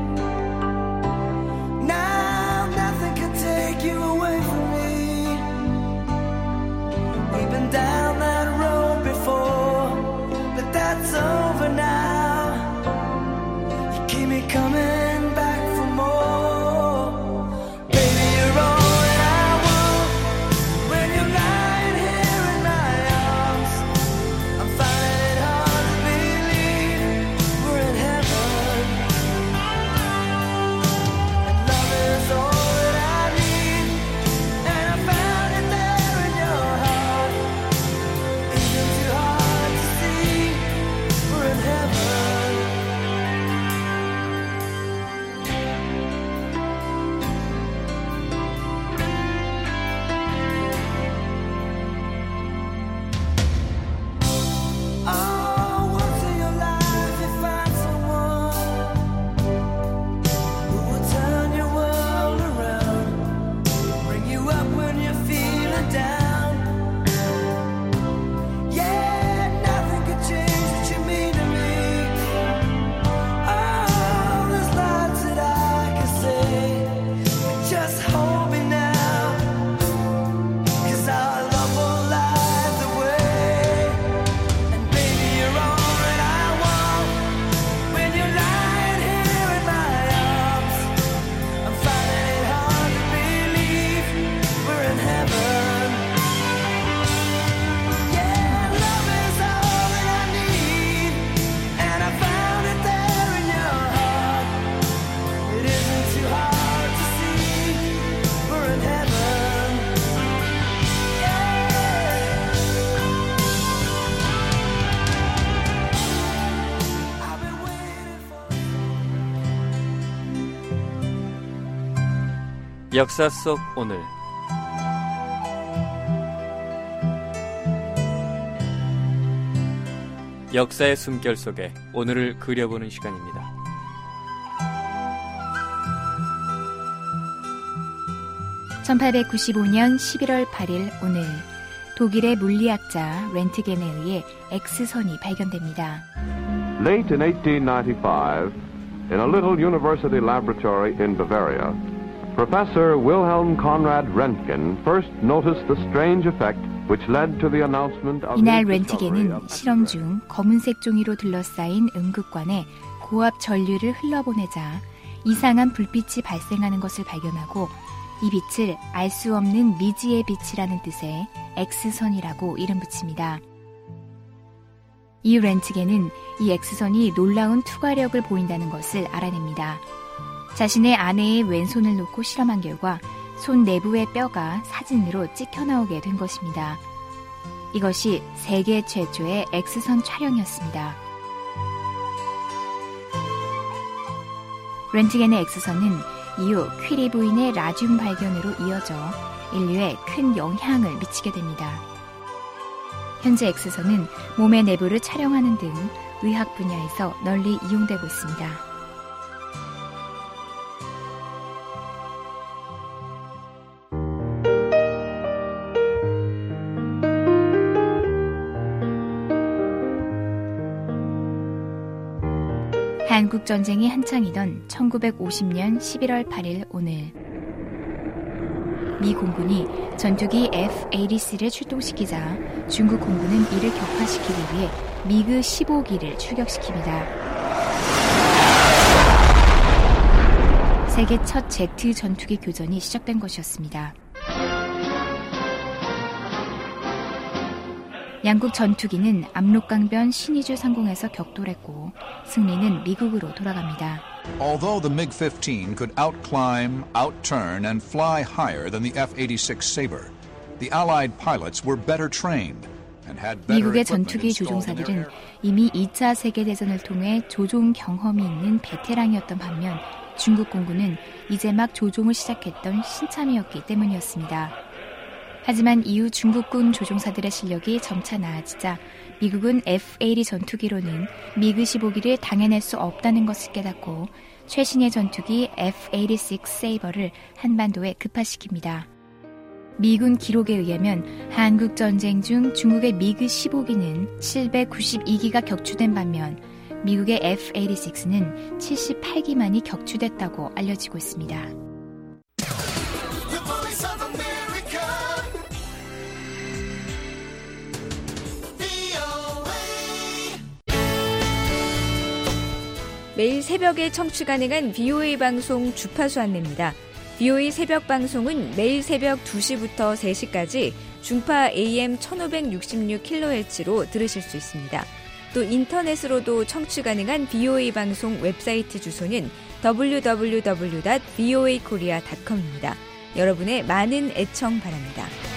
Speaker 9: Now nothing can take you away from me. We've been down that road before, but that's over now. You keep me coming back for more. Baby, you're all that I want. When you're lying here in my arms, I'm finding it hard to believe we're in heaven. And love is all that I need, and I found it there in your heart. Isn't too hard to see
Speaker 3: 역사 속 오늘. 역사의 숨결 속에 오늘을 그려보는 시간입니다.
Speaker 16: 천팔백구십오년 십일월 팔일 오늘 독일의 물리학자 렌트겐에 의해 X선이 발견됩니다.
Speaker 17: Late in eighteen ninety-five, in a little university laboratory in Bavaria, Professor Wilhelm Conrad Röntgen first noticed the strange effect which led to the announcement of
Speaker 16: 이날
Speaker 17: his discovery
Speaker 16: 렌트겐은
Speaker 17: of
Speaker 16: 실험 중 검은색 종이로 둘러싸인 음극관에 고압 전류를 흘러보내자 이상한 불빛이 발생하는 것을 발견하고 이 빛을 알 수 없는 미지의 빛이라는 뜻의 X선이라고 이름 붙입니다. 이 렌트겐은 이 X선이 놀라운 투과력을 보인다는 것을 알아냅니다. 자신의 아내의 왼손을 놓고 실험한 결과 손 내부의 뼈가 사진으로 찍혀 나오게 된 것입니다. 이것이 세계 최초의 X선 촬영이었습니다. 렌트겐의 X선은 이후 퀴리 부인의 라듐 발견으로 이어져 인류에 큰 영향을 미치게 됩니다. 현재 X선은 몸의 내부를 촬영하는 등 의학 분야에서 널리 이용되고 있습니다. 한국전쟁이 한창이던 천구백오십년 십일월 팔일 오늘 미 공군이 전투기 에프 팔십육를 출동시키자 중국 공군은 이를 격파시키기 위해 미그 십오기를 출격시킵니다. 세계 첫 제트 전투기 교전이 시작된 것이었습니다. 양국 전투기는 압록강변 신의주 상공에서 격돌했고 승리는 미국으로 돌아갑니다.
Speaker 18: Although the MiG fifteen could outclimb, outturn, and fly higher than the 에프 팔십육 Sabre, the Allied pilots were better trained and had better
Speaker 16: 미국의
Speaker 18: equipment
Speaker 16: 전투기
Speaker 18: installed in their
Speaker 16: 조종사들은
Speaker 18: air.
Speaker 16: 이미 이 차 세계대전을 통해 조종 경험이 있는 베테랑이었던 반면 중국 공군은 이제 막 조종을 시작했던 신참이었기 때문이었습니다. 하지만 이후 중국군 조종사들의 실력이 점차 나아지자 미국은 에프 팔십 전투기로는 미그 십오기를 당해낼 수 없다는 것을 깨닫고 최신의 전투기 에프 팔십육 세이버를 한반도에 급파시킵니다. 미군 기록에 의하면 한국전쟁 중 중국의 미그 십오기는 칠백구십이기가 격추된 반면 미국의 에프 팔십육는 칠십팔기만이 격추됐다고 알려지고 있습니다.
Speaker 19: 매일 새벽에 청취 가능한 비오에이 방송 주파수 안내입니다. 비오에이 새벽 방송은 매일 새벽 두시부터 세시까지 중파 에이엠 천오백육십육 킬로헤르츠로 들으실 수 있습니다. 또 인터넷으로도 청취 가능한 비오에이 방송 웹사이트 주소는 더블유 더블유 더블유 닷 비오에이 코리아 닷 컴입니다. 여러분의 많은 애청 바랍니다.